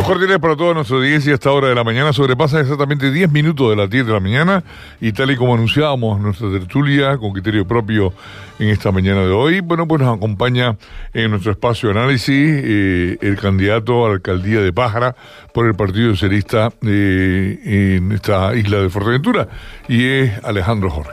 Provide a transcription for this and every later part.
Saludos cordiales para toda nuestra audiencia. A esta hora de la mañana sobrepasa exactamente 10 minutos de las 10 de la mañana, y tal y como anunciábamos nuestra tertulia con criterio propio en esta mañana de hoy, bueno, pues nos acompaña en nuestro espacio de análisis el candidato a la alcaldía de Pájara por el Partido Socialista en esta isla de Fuerteventura, y es Alejandro Jorge.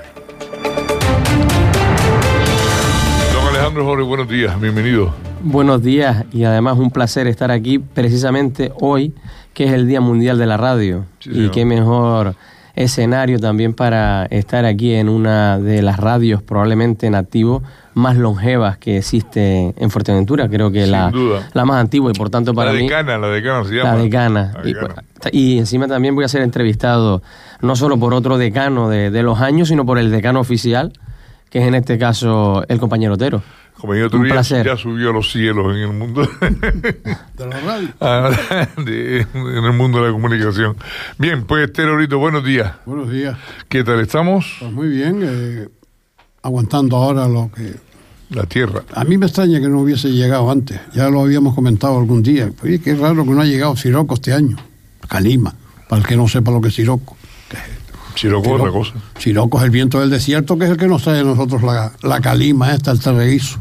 Don Alejandro Jorge, buenos días, bienvenido. Buenos días, y además un placer estar aquí precisamente hoy, que es el Día Mundial de la Radio. Sí, y qué mejor escenario también para estar aquí en una de las radios probablemente en activo más longevas que existe en Fuerteventura. Creo que la más antigua, y por tanto para mí... La decana se llama. La decana. Y encima también voy a ser entrevistado no solo por otro decano de los años, sino por el decano oficial, que es en este caso el compañero Otero. Compañero Otero ya subió a los cielos en el mundo de la radio, en el mundo de la comunicación. Bien, pues Terorito, buenos días. Buenos días. ¿Qué tal estamos? Pues muy bien, aguantando ahora lo que... La tierra. A mí me extraña que no hubiese llegado antes, ya lo habíamos comentado algún día. Oye, qué raro que no ha llegado Siroco este año. Calima, para el que no sepa lo que es Siroco. Siroco es otra cosa. Siroco es el viento del desierto, que es el que nos trae a nosotros la calima el terreguizo.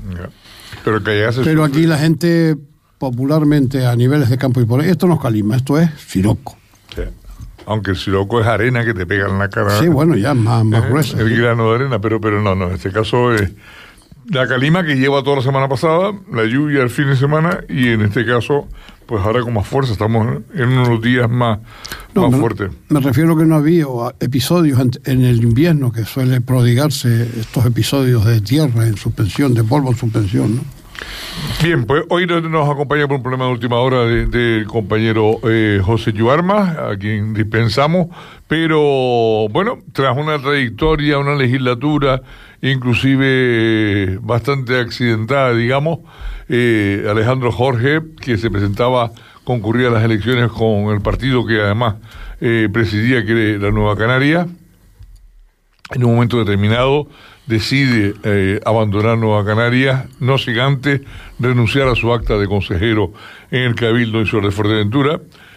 Pero aquí la gente popularmente a niveles de campo y por ahí, esto no es calima, esto es Siroco. Sí. Aunque el Siroco es arena que te pega en la cara. Sí, bueno, ya más grueso. El grano de arena, pero no, en este caso es la calima que lleva toda la semana pasada, la lluvia el fin de semana, y en este caso, pues ahora con más fuerza, estamos en unos días más fuertes. Me refiero que no había episodios en el invierno, que suele prodigarse estos episodios de tierra en suspensión, de polvo en suspensión, ¿no? Bien, pues hoy nos acompaña por un problema de última hora del compañero José Yuarma, a quien dispensamos, pero bueno, tras una trayectoria, una legislatura inclusive bastante accidentada, digamos, Alejandro Jorge, que se concurría a las elecciones con el partido que además presidía, que era la Nueva Canaria, en un momento determinado decide abandonar Nueva Canarias, no sin antes renunciar a su acta de consejero en el Cabildo Insular de Fuerteventura.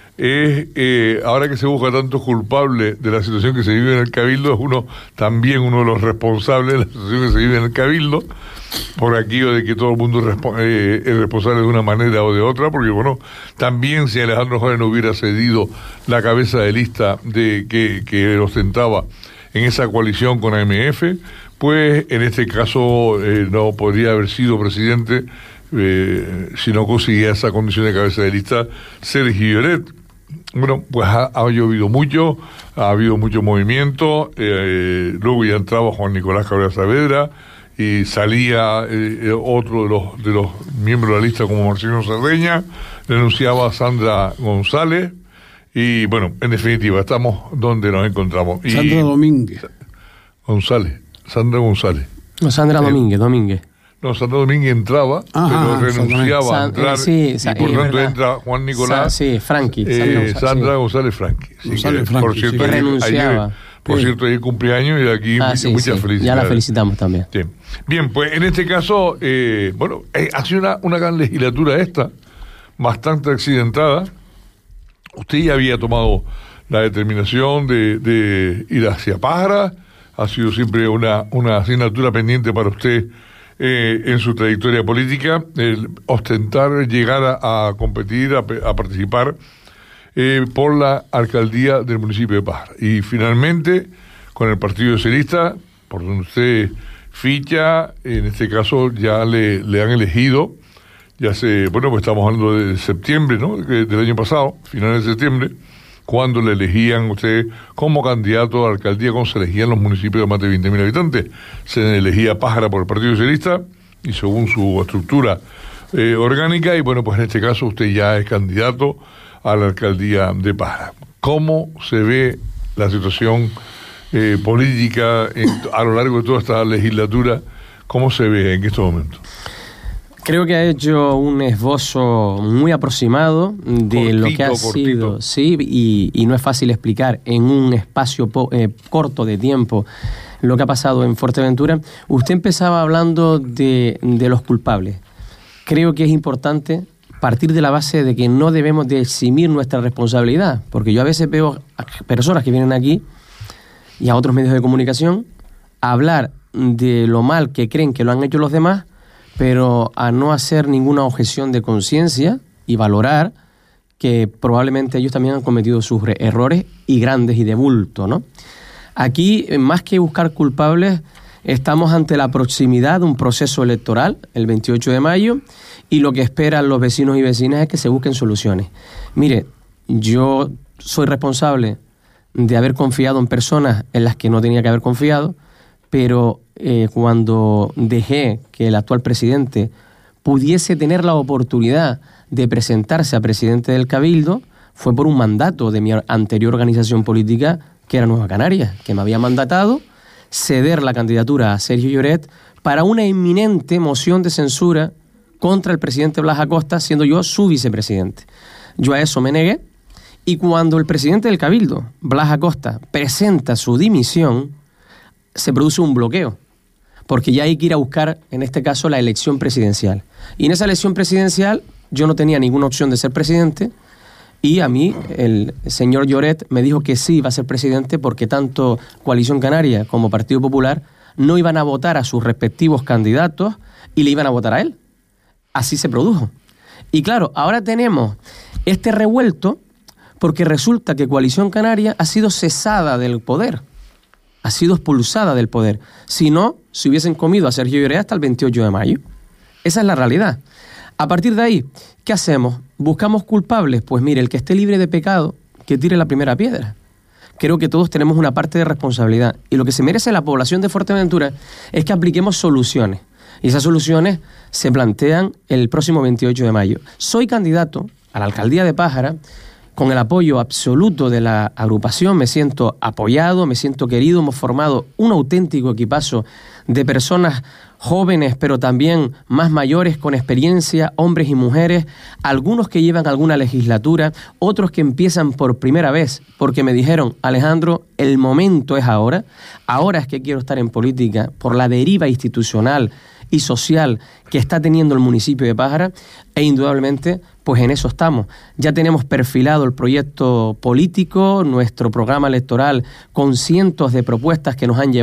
Ahora que se busca tantos culpables de la situación que se vive en el Cabildo, es también uno de los responsables de la situación que se vive en el Cabildo, por aquello de que todo el mundo es responsable de una manera o de otra, porque bueno, también si Alejandro Jorge no hubiera cedido la cabeza de lista que ostentaba en esa coalición con AMF, pues en este caso no podría haber sido presidente si no conseguía esa condición de cabeza de lista Sergio Lloret. Bueno, pues ha llovido mucho, ha habido mucho movimiento, luego ya entraba Juan Nicolás Cabrera Saavedra y salía otro de los miembros de la lista como Marcelino Cerdeña, renunciaba Sandra González, y bueno, en definitiva, estamos donde nos encontramos. Sandra Domínguez. Sandra González. No, Sandra Domínguez. No, Sandra Domínguez entraba, pero renunciaba a entrar, y por tanto entra Juan Nicolás. Franqui. Sandra González Franqui. Por cierto, que renunciaba. Ayer cumpleaños, y de aquí muchas felicidades. Ya la felicitamos también. Sí. Bien, pues en este caso, ha sido una gran legislatura esta, bastante accidentada. Usted ya había tomado la determinación de ir hacia Pájara, ha sido siempre una asignatura pendiente para usted en su trayectoria política, el ostentar, llegar a competir, a participar por la alcaldía del municipio de Pájara. Y finalmente, con el Partido Socialista, por donde usted ficha, en este caso ya le han elegido. Pues estamos hablando de septiembre, ¿no? Del año pasado, finales de septiembre, cuando le elegían usted como candidato a la alcaldía, cuando se elegían los municipios de más de 20.000 habitantes. Se elegía Pájara por el Partido Socialista, y según su estructura orgánica, y bueno, pues en este caso usted ya es candidato a la alcaldía de Pájara. ¿Cómo se ve la situación política a lo largo de toda esta legislatura? ¿Cómo se ve en estos momentos? Creo que ha hecho un esbozo muy aproximado de lo que ha sido, sí, y no es fácil explicar en un espacio corto de tiempo lo que ha pasado en Fuerteventura. Usted empezaba hablando de los culpables. Creo que es importante partir de la base de que no debemos de eximir nuestra responsabilidad, porque yo a veces veo a personas que vienen aquí y a otros medios de comunicación a hablar de lo mal que creen que lo han hecho los demás, pero a no hacer ninguna objeción de conciencia y valorar que probablemente ellos también han cometido sus errores y grandes y de bulto, ¿no? Aquí, más que buscar culpables, estamos ante la proximidad de un proceso electoral, el 28 de mayo, y lo que esperan los vecinos y vecinas es que se busquen soluciones. Mire, yo soy responsable de haber confiado en personas en las que no tenía que haber confiado, pero cuando dejé que el actual presidente pudiese tener la oportunidad de presentarse a presidente del Cabildo, fue por un mandato de mi anterior organización política, que era Nueva Canarias, que me había mandatado ceder la candidatura a Sergio Lloret para una inminente moción de censura contra el presidente Blas Acosta, siendo yo su vicepresidente. Yo a eso me negué, y cuando el presidente del Cabildo, Blas Acosta, presenta su dimisión, se produce un bloqueo, porque ya hay que ir a buscar, en este caso, la elección presidencial. Y en esa elección presidencial yo no tenía ninguna opción de ser presidente, y a mí el señor Lloret me dijo que sí iba a ser presidente porque tanto Coalición Canaria como Partido Popular no iban a votar a sus respectivos candidatos y le iban a votar a él. Así se produjo. Y claro, ahora tenemos este revuelto porque resulta que Coalición Canaria ha sido cesada del poder, ha sido expulsada del poder. Si no, se hubiesen comido a Sergio Lloret hasta el 28 de mayo. Esa es la realidad. A partir de ahí, ¿qué hacemos? ¿Buscamos culpables? Pues mire, el que esté libre de pecado, que tire la primera piedra. Creo que todos tenemos una parte de responsabilidad. Y lo que se merece la población de Fuerteventura es que apliquemos soluciones. Y esas soluciones se plantean el próximo 28 de mayo. Soy candidato a la alcaldía de Pájara con el apoyo absoluto de la agrupación. Me siento apoyado, me siento querido. Hemos formado un auténtico equipazo de personas jóvenes, pero también más mayores, con experiencia, hombres y mujeres, algunos que llevan alguna legislatura, otros que empiezan por primera vez, porque me dijeron, Alejandro, el momento es ahora es que quiero estar en política, por la deriva institucional y social que está teniendo el municipio de Pájara, e indudablemente, pues en eso estamos. Ya tenemos perfilado el proyecto político, nuestro programa electoral, con cientos de propuestas que nos han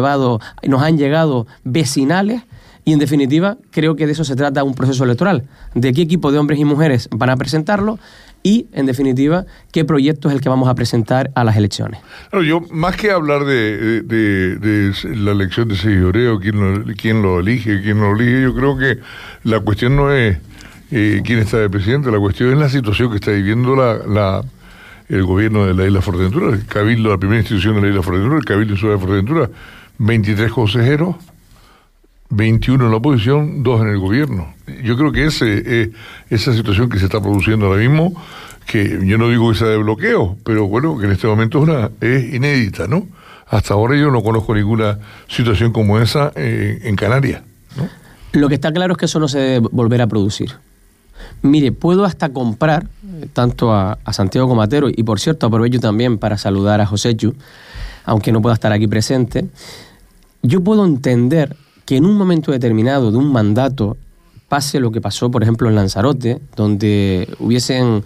llegado vecinales. Y en definitiva, creo que de eso se trata un proceso electoral, de qué equipo de hombres y mujeres van a presentarlo y, en definitiva, qué proyecto es el que vamos a presentar a las elecciones. Claro, yo, más que hablar de la elección de Sergio Lloret, quién lo elige, quién no lo elige, yo creo que la cuestión no es quién está de presidente, la cuestión es la situación que está viviendo el gobierno de la isla Fuerteventura, el Cabildo, la primera institución de la isla Fuerteventura, el Cabildo Insular de Fuerteventura, 23 consejeros, 21 en la oposición, 2 en el gobierno. Yo creo que esa situación que se está produciendo ahora mismo, que yo no digo que sea de bloqueo, pero bueno, que en este momento es inédita, ¿no? Hasta ahora yo no conozco ninguna situación como esa en Canarias, ¿no? Lo que está claro es que eso no se debe volver a producir. Mire, puedo hasta comprar tanto a Santiago Comatero, y por cierto aprovecho también para saludar a Joséchu, aunque no pueda estar aquí presente. Yo puedo entender que en un momento determinado de un mandato pase lo que pasó, por ejemplo, en Lanzarote, donde hubiesen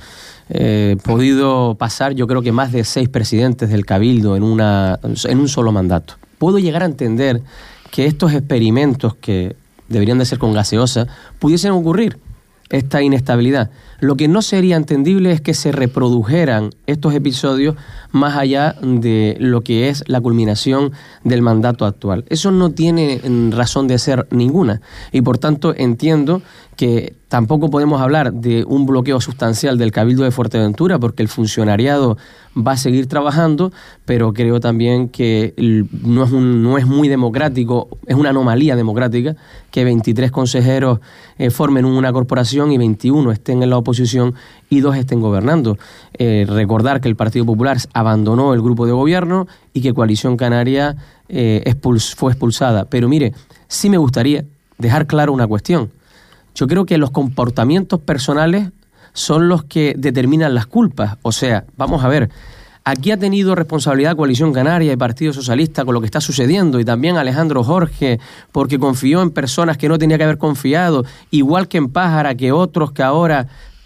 podido pasar, yo creo que más de 6 presidentes del Cabildo en un solo mandato. Puedo llegar a entender que estos experimentos, que deberían de ser con gaseosa, pudiesen ocurrir, esta inestabilidad. Lo que no sería entendible es que se reprodujeran estos episodios más allá de lo que es la culminación del mandato actual. Eso no tiene razón de ser ninguna, y por tanto entiendo que tampoco podemos hablar de un bloqueo sustancial del Cabildo de Fuerteventura, porque el funcionariado va a seguir trabajando, pero creo también que no es muy democrático, es una anomalía democrática que 23 consejeros formen una corporación y 21 estén en la oposición y 2 estén gobernando. Recordar que el Partido Popular abandonó el grupo de gobierno y que Coalición Canaria fue expulsada. Pero mire, sí me gustaría dejar claro una cuestión. Yo creo que los comportamientos personales son los que determinan las culpas. O sea, vamos a ver, aquí ha tenido responsabilidad Coalición Canaria y Partido Socialista con lo que está sucediendo, y también Alejandro Jorge, porque confió en personas que no tenía que haber confiado, igual que en Pájara, que otros que ahora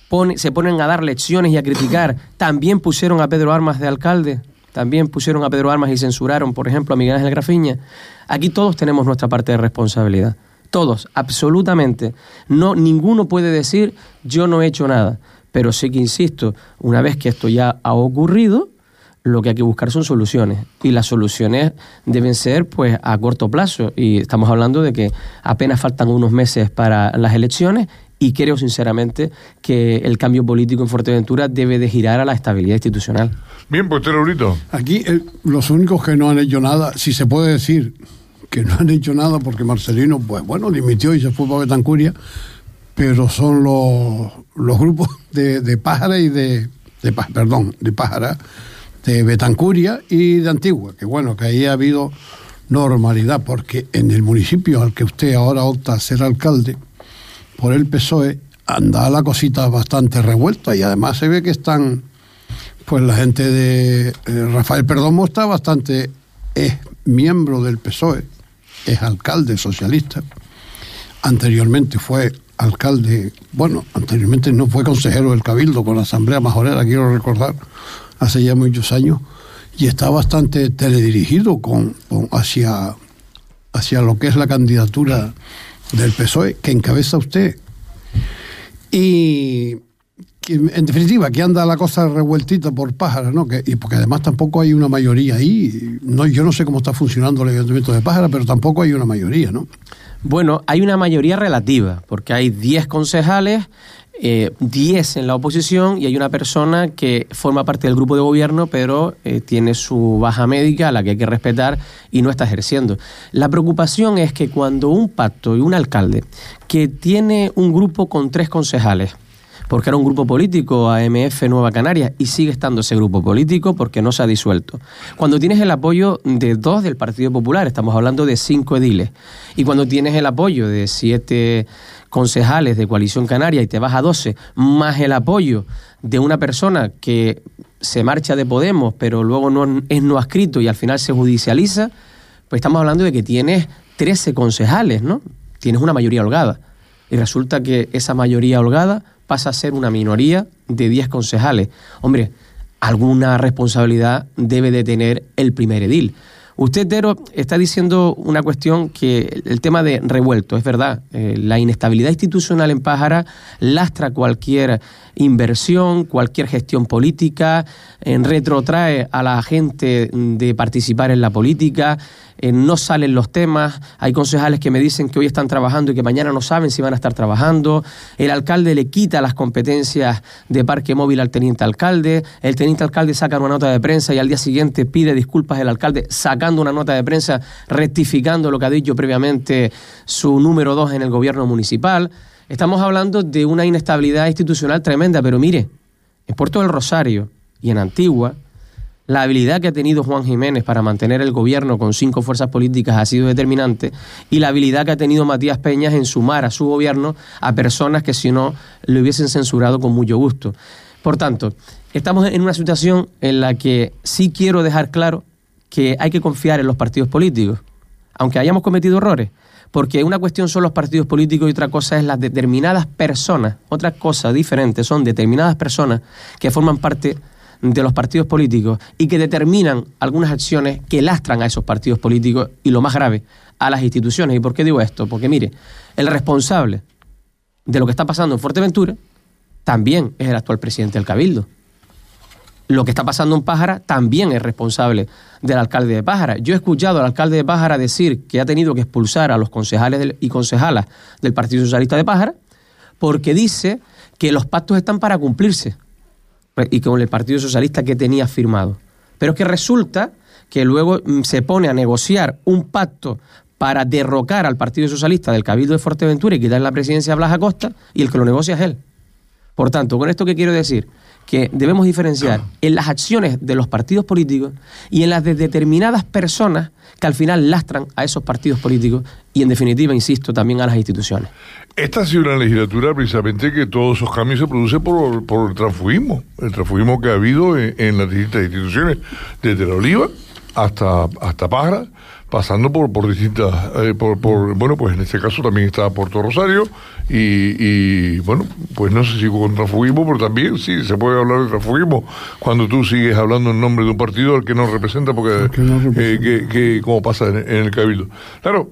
se ponen a dar lecciones y a criticar. También pusieron a Pedro Armas de alcalde, también pusieron a Pedro Armas y censuraron, por ejemplo, a Miguel Ángel Grafiña. Aquí todos tenemos nuestra parte de responsabilidad. Todos, absolutamente. No, ninguno puede decir yo no he hecho nada. Pero sí que insisto, una vez que esto ya ha ocurrido, lo que hay que buscar son soluciones. Y las soluciones deben ser pues a corto plazo. Y estamos hablando de que apenas faltan unos meses para las elecciones y creo sinceramente que el cambio político en Fuerteventura debe de girar a la estabilidad institucional. Bien, pues Laurito. Aquí los únicos que no han hecho nada, si se puede decir que no han hecho nada porque Marcelino, pues bueno, dimitió y se fue para Betancuria, pero son los grupos de Pájara y de Pájara, de Betancuria y de Antigua, que bueno, que ahí ha habido normalidad, porque en el municipio al que usted ahora opta a ser alcalde, por el PSOE, anda la cosita bastante revuelta y además se ve que están, pues la gente de Rafael Perdomo está bastante, es miembro del PSOE, es alcalde socialista, anteriormente fue alcalde, bueno, anteriormente no fue consejero del Cabildo con la Asamblea Majorera, quiero recordar, hace ya muchos años, y está bastante teledirigido hacia lo que es la candidatura del PSOE que encabeza usted. Y en definitiva, que anda la cosa revueltita por Pájara, ¿no? Y porque además tampoco hay una mayoría ahí. No, yo no sé cómo está funcionando el ayuntamiento de Pájara, pero tampoco hay una mayoría, ¿no? Bueno, hay una mayoría relativa, porque hay 10 concejales, 10 en la oposición y hay una persona que forma parte del grupo de gobierno, pero tiene su baja médica, a la que hay que respetar y no está ejerciendo. La preocupación es que cuando un pacto y un alcalde que tiene un grupo con 3 concejales, porque era un grupo político, AMF Nueva Canarias, y sigue estando ese grupo político porque no se ha disuelto. Cuando tienes el apoyo de 2 del Partido Popular, estamos hablando de 5 ediles, y cuando tienes el apoyo de 7 concejales de Coalición Canaria y te vas a 12, más el apoyo de una persona que se marcha de Podemos, pero luego no es no adscrito y al final se judicializa, pues estamos hablando de que tienes 13 concejales, ¿no? Tienes una mayoría holgada. Y resulta que esa mayoría holgada pasa a ser una minoría de 10 concejales. Hombre, alguna responsabilidad debe de tener el primer edil. Usted, Tero, está diciendo una cuestión que el tema de revuelto, es verdad, la inestabilidad institucional en Pájara lastra cualquier inversión, cualquier gestión política, retrotrae a la gente de participar en la política, no salen los temas, hay concejales que me dicen que hoy están trabajando y que mañana no saben si van a estar trabajando, el alcalde le quita las competencias de parque móvil al teniente alcalde, el teniente alcalde saca una nota de prensa y al día siguiente pide disculpas el alcalde sacando una nota de prensa rectificando lo que ha dicho previamente su número 2 en el gobierno municipal. Estamos hablando de una inestabilidad institucional tremenda, pero mire, en Puerto del Rosario y en Antigua, la habilidad que ha tenido Juan Jiménez para mantener el gobierno con 5 fuerzas políticas ha sido determinante, y la habilidad que ha tenido Matías Peñas en sumar a su gobierno a personas que si no le hubiesen censurado con mucho gusto. Por tanto, estamos en una situación en la que sí quiero dejar claro que hay que confiar en los partidos políticos, aunque hayamos cometido errores, porque una cuestión son los partidos políticos y otra cosa es las determinadas personas, otra cosa diferente son determinadas personas que forman parte de los partidos políticos y que determinan algunas acciones que lastran a esos partidos políticos y, lo más grave, a las instituciones. ¿Y por qué digo esto? Porque mire, el responsable de lo que está pasando en Fuerteventura también es el actual presidente del Cabildo. Lo que está pasando en Pájara también es responsable del alcalde de Pájara. Yo he escuchado al alcalde de Pájara decir que ha tenido que expulsar a los concejales y concejalas del Partido Socialista de Pájara porque dice que los pactos están para cumplirse y con el Partido Socialista que tenía firmado. Pero es que resulta que luego se pone a negociar un pacto para derrocar al Partido Socialista del Cabildo de Fuerteventura y quitarle la presidencia a Blas Acosta, y el que lo negocia es él. Por tanto, con esto, ¿qué quiero decir? Que debemos diferenciar en las acciones de los partidos políticos y en las de determinadas personas que al final lastran a esos partidos políticos y, en definitiva, insisto, también a las instituciones. Esta ha sido una legislatura precisamente que todos esos cambios se producen por el transfugismo que ha habido en las distintas instituciones, desde la Oliva hasta Pájara, pasando por distintas, bueno, pues en este caso también está Puerto Rosario y bueno, pues no sé si con transfugismo, pero también sí se puede hablar de transfugismo cuando tú sigues hablando en nombre de un partido al que no representa, porque que como pasa en el Cabildo. Claro,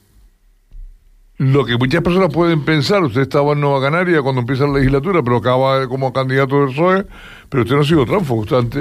lo que muchas personas pueden pensar, usted estaba en Nueva Canaria cuando empieza la legislatura, pero acaba como candidato del PSOE, pero usted no ha sido tránsfugo,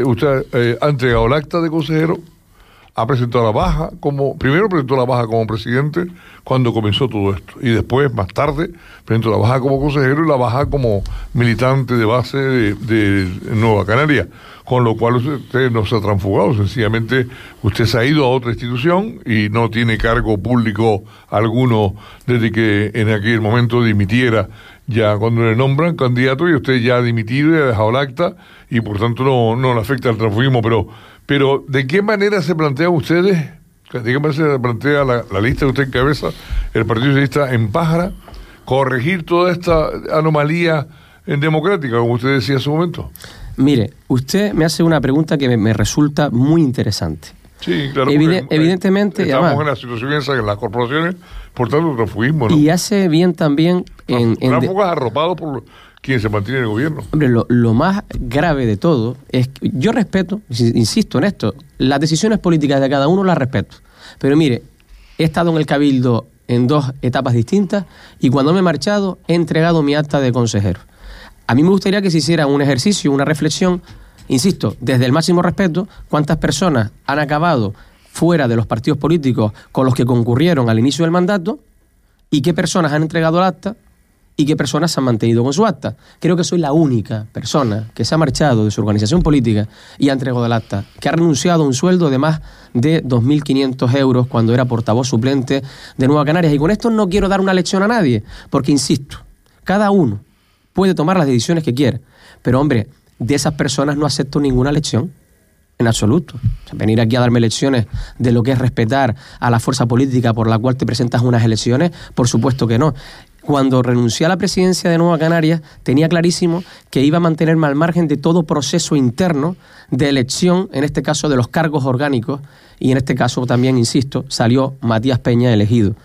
usted ha entregado el acta de consejero, ha presentado la baja primero presentó la baja como presidente cuando comenzó todo esto, y después, más tarde, presentó la baja como consejero y la baja como militante de base de Nueva Canaria, con lo cual usted no se ha transfugado, sencillamente usted se ha ido a otra institución y no tiene cargo público alguno desde que en aquel momento dimitiera, ya cuando le nombran candidato, y usted ya ha dimitido y ha dejado el acta, y por tanto no le afecta el transfugismo, pero ¿de qué manera se plantean ustedes, de qué manera se plantea la lista que usted encabeza, el Partido Socialista en Pájara, corregir toda esta anomalía democrática, como usted decía hace un momento? Mire, usted me hace una pregunta que me resulta muy interesante. Sí, claro. Evidentemente, estamos además, en la situación esa en las corporaciones, por tanto, el transfugismo, ¿no? Y hace bien también tránsfugas arropados por quien se mantiene en el gobierno. Hombre, lo más grave de todo es que yo respeto, insisto en esto, las decisiones políticas de cada uno las respeto. Pero mire, he estado en el Cabildo en 2 etapas distintas y cuando me he marchado he entregado mi acta de consejero. A mí me gustaría que se hiciera un ejercicio, una reflexión, insisto, desde el máximo respeto, cuántas personas han acabado fuera de los partidos políticos con los que concurrieron al inicio del mandato y qué personas han entregado el acta y qué personas se han mantenido con su acta. Creo que soy la única persona que se ha marchado de su organización política y ha entregado el acta, que ha renunciado a un sueldo de más de 2.500 euros cuando era portavoz suplente de Nueva Canarias. Y con esto no quiero dar una lección a nadie, porque insisto, cada uno puede tomar las decisiones que quiera, pero hombre, de esas personas no acepto ninguna lección, en absoluto. O sea, venir aquí a darme lecciones de lo que es respetar a la fuerza política por la cual te presentas a unas elecciones, por supuesto que no. Cuando renuncié a la presidencia de Nueva Canarias, tenía clarísimo que iba a mantenerme al margen de todo proceso interno de elección, en este caso de los cargos orgánicos, y en este caso también, insisto, salió Matías Peña elegido.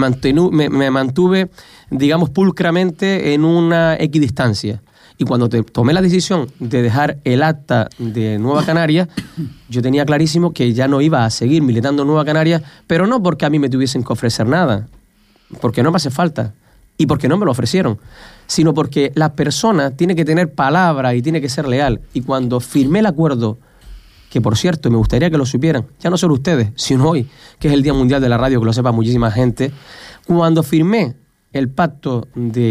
Me mantuve, digamos, pulcramente en una equidistancia. Y cuando tomé la decisión de dejar el acta de Nueva Canarias, yo tenía clarísimo que ya no iba a seguir militando en Nueva Canarias, pero no porque a mí me tuviesen que ofrecer nada, porque no me hace falta y porque no me lo ofrecieron, sino porque la persona tiene que tener palabra y tiene que ser leal. Y cuando firmé el acuerdo, que por cierto me gustaría que lo supieran, ya no solo ustedes, sino hoy, que es el Día Mundial de la Radio, que lo sepa muchísima gente, cuando firmé el pacto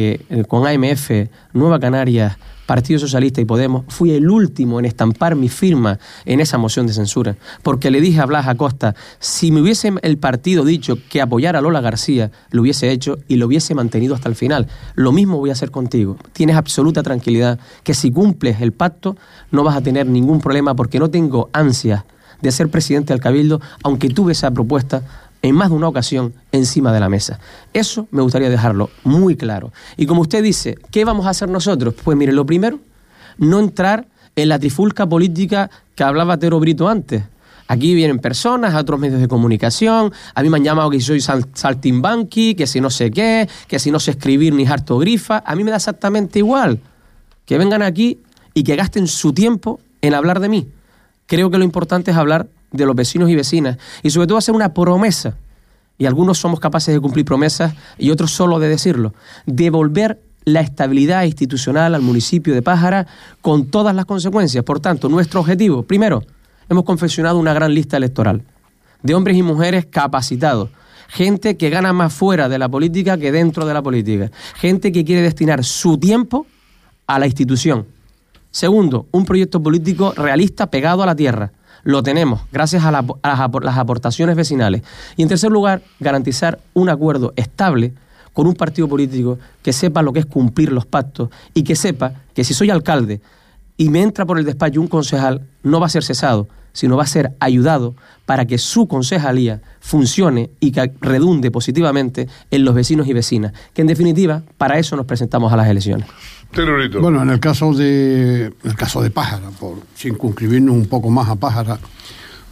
con AMF, Nueva Canarias, Partido Socialista y Podemos, fui el último en estampar mi firma en esa moción de censura, porque le dije a Blas Acosta, si me hubiese el partido dicho que apoyara a Lola García, lo hubiese hecho y lo hubiese mantenido hasta el final. Lo mismo voy a hacer contigo. Tienes absoluta tranquilidad que si cumples el pacto no vas a tener ningún problema, porque no tengo ansias de ser presidente del Cabildo, aunque tuve esa propuesta en más de una ocasión encima de la mesa. Eso me gustaría dejarlo muy claro. Y como usted dice, ¿qué vamos a hacer nosotros? Pues mire, lo primero, no entrar en la trifulca política que hablaba Tero Brito antes. Aquí vienen personas a otros medios de comunicación, a mí me han llamado que soy saltimbanqui, que si no sé qué, que si no sé escribir ni hartogrifa. A mí me da exactamente igual que vengan aquí y que gasten su tiempo en hablar de mí. Creo que lo importante es hablar de los vecinos y vecinas, y sobre todo hacer una promesa, y algunos somos capaces de cumplir promesas y otros solo de decirlo, devolver la estabilidad institucional al municipio de Pájara con todas las consecuencias. Por tanto, nuestro objetivo, primero, hemos confeccionado una gran lista electoral de hombres y mujeres capacitados, gente que gana más fuera de la política que dentro de la política, gente que quiere destinar su tiempo a la institución. Segundo, un proyecto político realista pegado a la tierra. Lo tenemos, gracias a las aportaciones vecinales. Y en tercer lugar, garantizar un acuerdo estable con un partido político que sepa lo que es cumplir los pactos y que sepa que si soy alcalde y me entra por el despacho un concejal, no va a ser cesado, sino va a ser ayudado para que su concejalía funcione y que redunde positivamente en los vecinos y vecinas, que en definitiva, para eso nos presentamos a las elecciones. Bueno, en el caso de Pájara, por circunscribirnos un poco más a Pájara,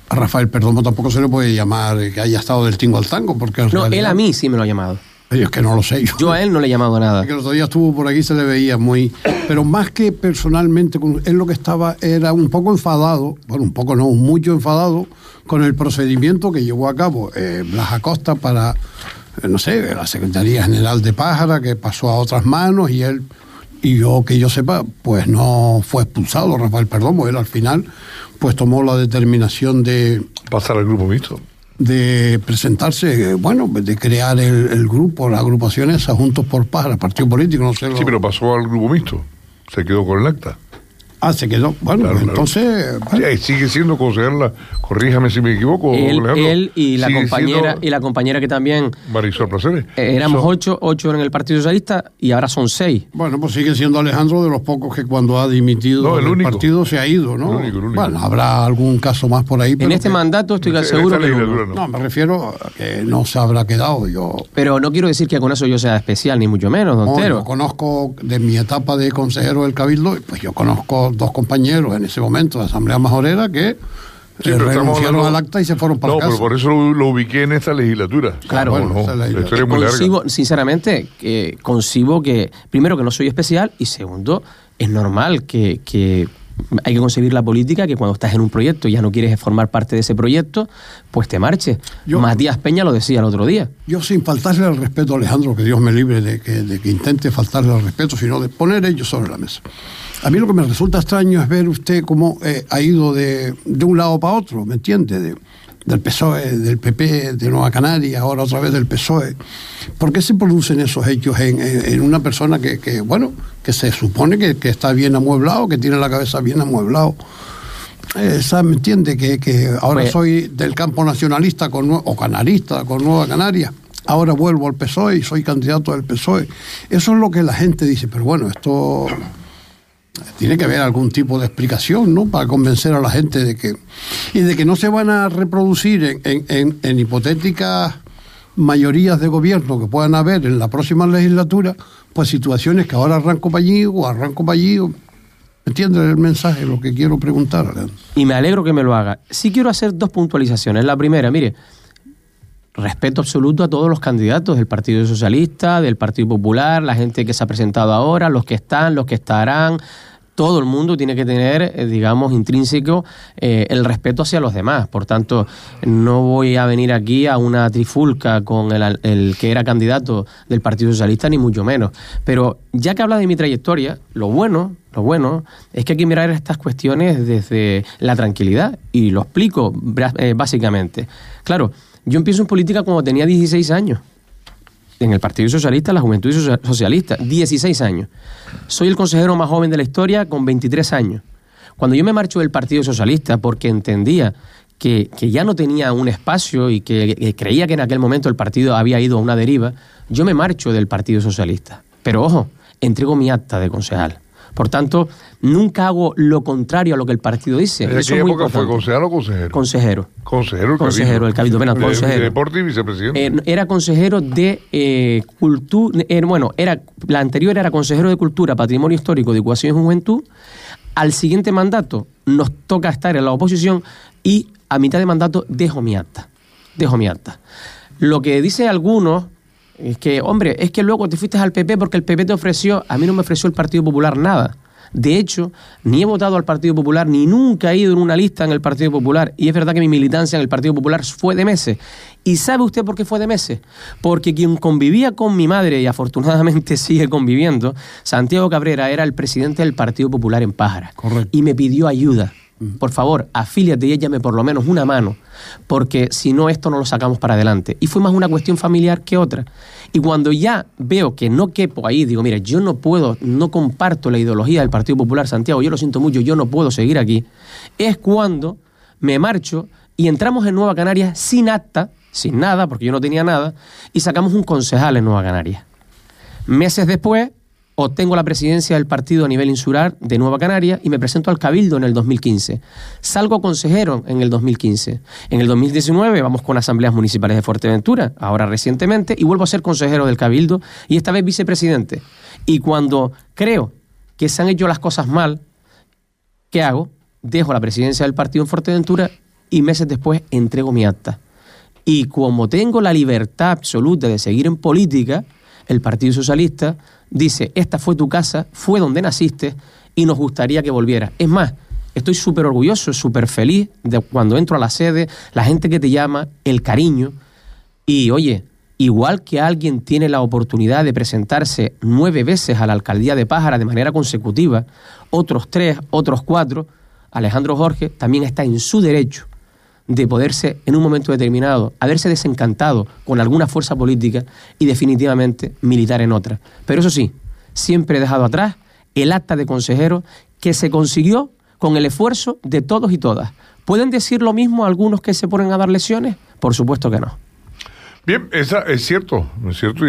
A Rafael Perdomo tampoco se le puede llamar que haya estado del tingo al tango, porque no, realidad, él a mí sí me lo ha llamado. Es que no lo sé. Yo a él no le he llamado nada. Es que el otro día estuvo por aquí, se le veía muy... Pero más que personalmente, él lo que estaba era un poco enfadado, bueno, un poco no, mucho enfadado con el procedimiento que llevó a cabo Blas Acosta para, no sé, la Secretaría General de Pájara, que pasó a otras manos y él, y yo que yo sepa, pues no fue expulsado Rafael Perdomo. Él al final pues tomó la determinación de... pasar al grupo mixto. De presentarse, bueno, de crear el grupo, las agrupaciones Juntos por Pájara, partido político, no sé. Sí, pero pasó al grupo mixto, se quedó con el acta. Ah, se quedó. Bueno, claro, entonces... Claro. Bueno. Sí, sigue siendo consejera, corríjame si me equivoco, él y la compañera que también... Marisol Placeres. Éramos 8 en el Partido Socialista y ahora son 6. Bueno, pues sigue siendo Alejandro de los pocos que cuando ha dimitido el partido se ha ido, ¿no? El único. Bueno, habrá algún caso más por ahí. Pero en este mandato estoy seguro que... No, me refiero a que no se habrá quedado yo... Pero no quiero decir que con eso yo sea especial, ni mucho menos, don Tero. Yo conozco de mi etapa de consejero del Cabildo, pues yo conozco 2 compañeros en ese momento de Asamblea Majorera que renunciaron al acta y se fueron para casa. No, pero por eso lo ubiqué en esta legislatura. Claro, bueno, la historia es muy larga. Sinceramente, concibo que, primero, que no soy especial, y segundo, es normal que hay que concebir la política, que cuando estás en un proyecto y ya no quieres formar parte de ese proyecto, pues te marches. Matías Peña lo decía el otro día. Yo, sin faltarle al respeto a Alejandro, que Dios me libre de que intente faltarle al respeto, sino de poner ellos sobre la mesa. A mí lo que me resulta extraño es ver usted cómo ha ido de un lado para otro, ¿me entiende? Del PSOE, del PP, de Nueva Canaria, ahora otra vez del PSOE. ¿Por qué se producen esos hechos en una persona que se supone que está bien amueblado, que tiene la cabeza bien amueblado? ¿Me entiende? Que ahora soy del campo nacionalista o canarista con Nueva Canaria. Ahora vuelvo al PSOE y soy candidato del PSOE. Eso es lo que la gente dice, pero bueno, esto... Tiene que haber algún tipo de explicación, ¿no? Para convencer a la gente de que no se van a reproducir en hipotéticas mayorías de gobierno que puedan haber en la próxima legislatura, pues situaciones que ahora arranco para allí o arranco para allí. ¿Entiendes el mensaje, lo que quiero preguntar, Alejandro? Y me alegro que me lo haga. Sí quiero hacer 2 puntualizaciones. La primera, mire, respeto absoluto a todos los candidatos del Partido Socialista, del Partido Popular, la gente que se ha presentado ahora, los que están, los que estarán. Todo el mundo tiene que tener, digamos, intrínseco el respeto hacia los demás. Por tanto, no voy a venir aquí a una trifulca con el que era candidato del Partido Socialista, ni mucho menos. Pero ya que habla de mi trayectoria, lo bueno es que hay que mirar estas cuestiones desde la tranquilidad. Y lo explico básicamente. Claro, yo empiezo en política cuando tenía 16 años. En el Partido Socialista, la Juventud Socialista, 16 años. Soy el consejero más joven de la historia con 23 años. Cuando yo me marcho del Partido Socialista porque entendía que ya no tenía un espacio y que creía que en aquel momento el partido había ido a una deriva, yo me marcho del Partido Socialista. Pero ojo, entrego mi acta de concejal. Por tanto, nunca hago lo contrario a lo que el partido dice. ¿En qué época fue concejal o consejero? Consejero. Consejero del Cabildo. Bueno, consejero. ¿De deporte y vicepresidente? Era consejero de cultura. La anterior era consejero de Cultura, Patrimonio Histórico, Educación y Juventud. Al siguiente mandato nos toca estar en la oposición y a mitad de mandato dejo mi acta. Lo que dicen algunos es que, hombre, es que luego te fuiste al PP porque el PP te ofreció. A mí no me ofreció el Partido Popular nada. De hecho, ni he votado al Partido Popular, ni nunca he ido en una lista en el Partido Popular. Y es verdad que mi militancia en el Partido Popular fue de meses. ¿Y sabe usted por qué fue de meses? Porque quien convivía con mi madre, y afortunadamente sigue conviviendo, Santiago Cabrera, era el presidente del Partido Popular en Pájara. Correcto. Y me pidió ayuda. Por favor, afíliate y échame por lo menos una mano, porque si no, esto no lo sacamos para adelante. Y fue más una cuestión familiar que otra. Y cuando ya veo que no quepo ahí, digo, mira, yo no puedo, no comparto la ideología del Partido Popular, Santiago, yo lo siento mucho, yo no puedo seguir aquí, es cuando me marcho y entramos en Nueva Canarias sin acta, sin nada, porque yo no tenía nada, y sacamos un concejal en Nueva Canarias. Meses después, obtengo la presidencia del partido a nivel insular de Nueva Canaria y me presento al Cabildo en el 2015. Salgo consejero en el 2015. En el 2019 vamos con asambleas municipales de Fuerteventura, ahora recientemente, y vuelvo a ser consejero del Cabildo y esta vez vicepresidente. Y cuando creo que se han hecho las cosas mal, ¿qué hago? Dejo la presidencia del partido en Fuerteventura y meses después entrego mi acta. Y como tengo la libertad absoluta de seguir en política, el Partido Socialista dice, esta fue tu casa, fue donde naciste y nos gustaría que volvieras. Es más, estoy súper orgulloso, súper feliz de cuando entro a la sede, la gente que te llama, el cariño. Y oye, igual que alguien tiene la oportunidad de presentarse 9 veces a la alcaldía de Pájara de manera consecutiva, otros 3, otros 4, Alejandro Jorge también está en su derecho de poderse, en un momento determinado, haberse desencantado con alguna fuerza política y definitivamente militar en otra. Pero eso sí, siempre he dejado atrás el acta de consejero que se consiguió con el esfuerzo de todos y todas. ¿Pueden decir lo mismo algunos que se ponen a dar lecciones? Por supuesto que no. Bien, esa es cierto, ¿no es cierto?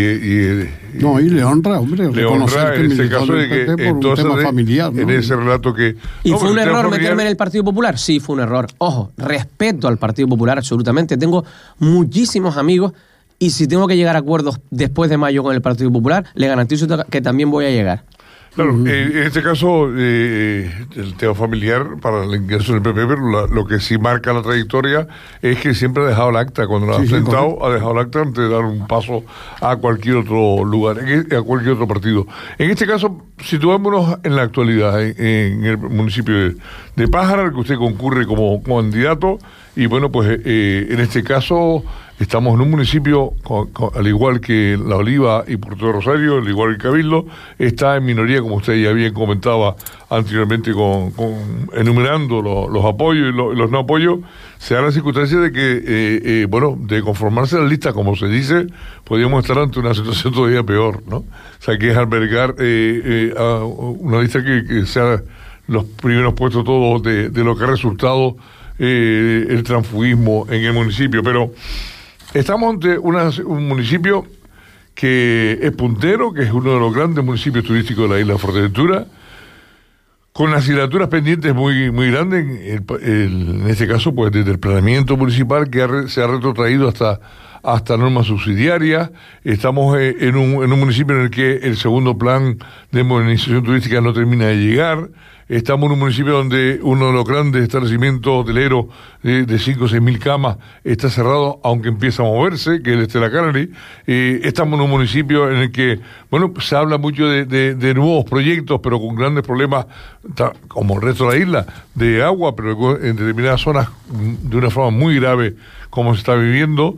No, y le honra, hombre, le honra en este caso de que entonces un tema familiar, ¿no? En ese relato que... ¿Y fue un error meterme en el Partido Popular? Sí, fue un error. Ojo, respeto al Partido Popular absolutamente. Tengo muchísimos amigos y si tengo que llegar a acuerdos después de mayo con el Partido Popular, le garantizo que también voy a llegar. Claro, en este caso, el tema familiar para el ingreso del PP, pero lo que sí marca la trayectoria es que siempre ha dejado el acta. Cuando lo ha enfrentado, ha dejado el acta antes de dar un paso a cualquier otro lugar, a cualquier otro partido. En este caso, situémonos en la actualidad, en el municipio de Pájara, al que usted concurre como candidato, y bueno, pues en este caso... Estamos en un municipio, al igual que La Oliva y Puerto de Rosario, al igual que Cabildo, está en minoría, como usted ya bien comentaba anteriormente, enumerando los apoyos y los no apoyos. Se da la circunstancia de que, de conformarse la lista, como se dice, podríamos estar ante una situación todavía peor, ¿no? O sea, que es albergar a una lista que sea los primeros puestos todos de lo que ha resultado el transfugismo en el municipio. Pero... estamos ante un municipio que es puntero, que es uno de los grandes municipios turísticos de la isla de Fuerteventura, con asignaturas pendientes muy, muy grandes, en este caso, pues desde el planeamiento municipal que se ha retrotraído hasta normas subsidiarias. Estamos en un municipio en el que el segundo plan de modernización turística no termina de llegar. Estamos en un municipio donde uno de los grandes establecimientos hoteleros de 5 o 6 mil camas está cerrado, aunque empieza a moverse, que es el Stella Canary. Estamos en un municipio en el que, se habla mucho de nuevos proyectos, pero con grandes problemas, como el resto de la isla, de agua, pero en determinadas zonas de una forma muy grave, como se está viviendo.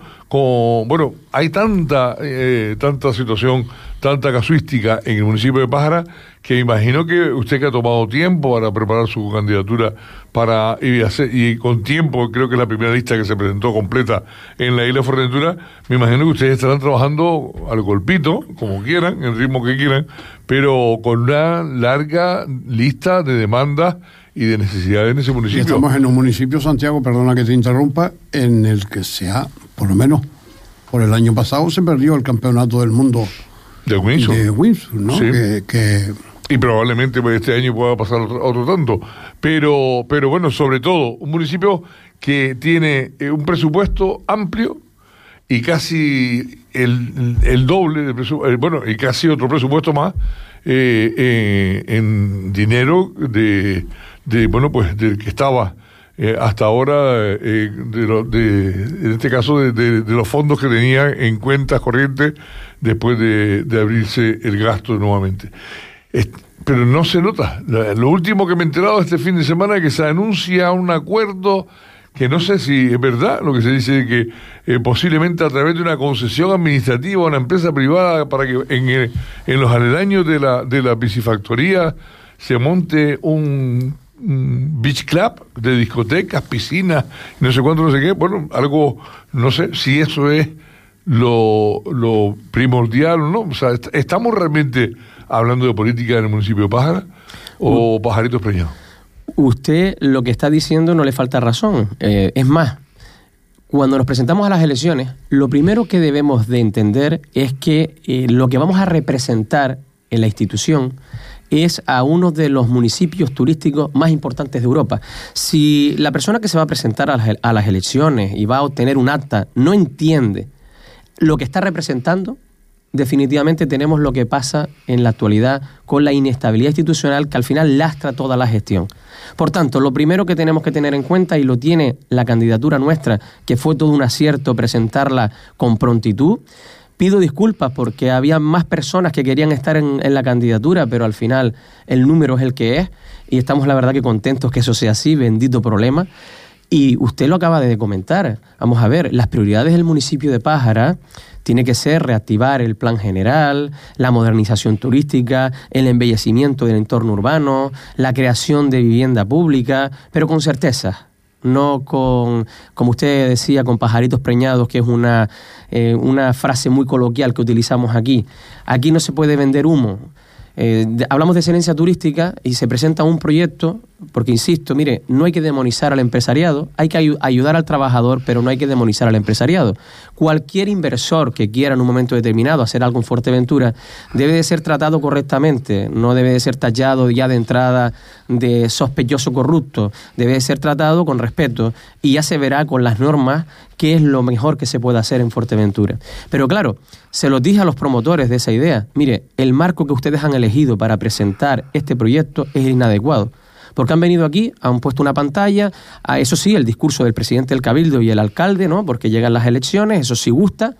Hay tanta situación, tanta casuística en el municipio de Pájara, que imagino que usted, que ha tomado tiempo para preparar su candidatura y con tiempo, creo que es la primera lista que se presentó completa en la isla de Fuerteventura, me imagino que ustedes estarán trabajando al golpito, como quieran, en el ritmo que quieran, pero con una larga lista de demandas y de necesidades en ese municipio. Estamos en un municipio, Santiago, perdona que te interrumpa, en el que por lo menos por el año pasado se perdió el campeonato del mundo de Windsor, ¿no? Sí. Que y probablemente este año pueda pasar otro tanto. Pero bueno, sobre todo, un municipio que tiene un presupuesto amplio y casi el doble de presupuesto, y casi otro presupuesto más en dinero del que estaba hasta ahora, en este caso, de los fondos que tenía en cuentas corrientes después de abrirse el gasto nuevamente. Pero no se nota. Lo último que me he enterado este fin de semana es que se anuncia un acuerdo que no sé si es verdad, lo que se dice que posiblemente a través de una concesión administrativa a una empresa privada para que en los aledaños de la piscifactoría se monte un beach club de discotecas, piscinas, no sé cuánto, no sé qué. Bueno, algo, no sé si eso es lo primordial o no. O sea, ¿estamos realmente hablando de política en el municipio de Pájara o pajaritos preñados? Usted lo que está diciendo no le falta razón. Es más, cuando nos presentamos a las elecciones, lo primero que debemos de entender es que lo que vamos a representar en la institución es a uno de los municipios turísticos más importantes de Europa. Si la persona que se va a presentar a las elecciones y va a obtener un acta no entiende lo que está representando, definitivamente tenemos lo que pasa en la actualidad con la inestabilidad institucional que al final lastra toda la gestión. Por tanto, lo primero que tenemos que tener en cuenta, y lo tiene la candidatura nuestra, que fue todo un acierto presentarla con prontitud. Pido disculpas porque había más personas que querían estar en la candidatura, pero al final el número es el que es y estamos la verdad que contentos que eso sea así, bendito problema. Y usted lo acaba de comentar. Vamos a ver, las prioridades del municipio de Pájara tiene que ser reactivar el plan general, la modernización turística, el embellecimiento del entorno urbano, la creación de vivienda pública, pero con certeza, no con, como usted decía, con pajaritos preñados, que es una frase muy coloquial que utilizamos aquí. Aquí no se puede vender humo. Hablamos de excelencia turística y se presenta un proyecto, porque insisto, mire, no hay que demonizar al empresariado, hay que ayudar al trabajador, pero no hay que demonizar al empresariado. Cualquier inversor que quiera en un momento determinado hacer algo en Fuerteventura debe de ser tratado correctamente, no debe de ser tachado ya de entrada de sospechoso corrupto, debe de ser tratado con respeto y ya se verá con las normas qué es lo mejor que se puede hacer en Fuerteventura. Pero claro, se los dije a los promotores de esa idea, mire, el marco que ustedes han elegido para presentar este proyecto es inadecuado. Porque han venido aquí, han puesto una pantalla, eso sí, el discurso del presidente del Cabildo y el alcalde, ¿no? Porque llegan las elecciones, eso sí gusta,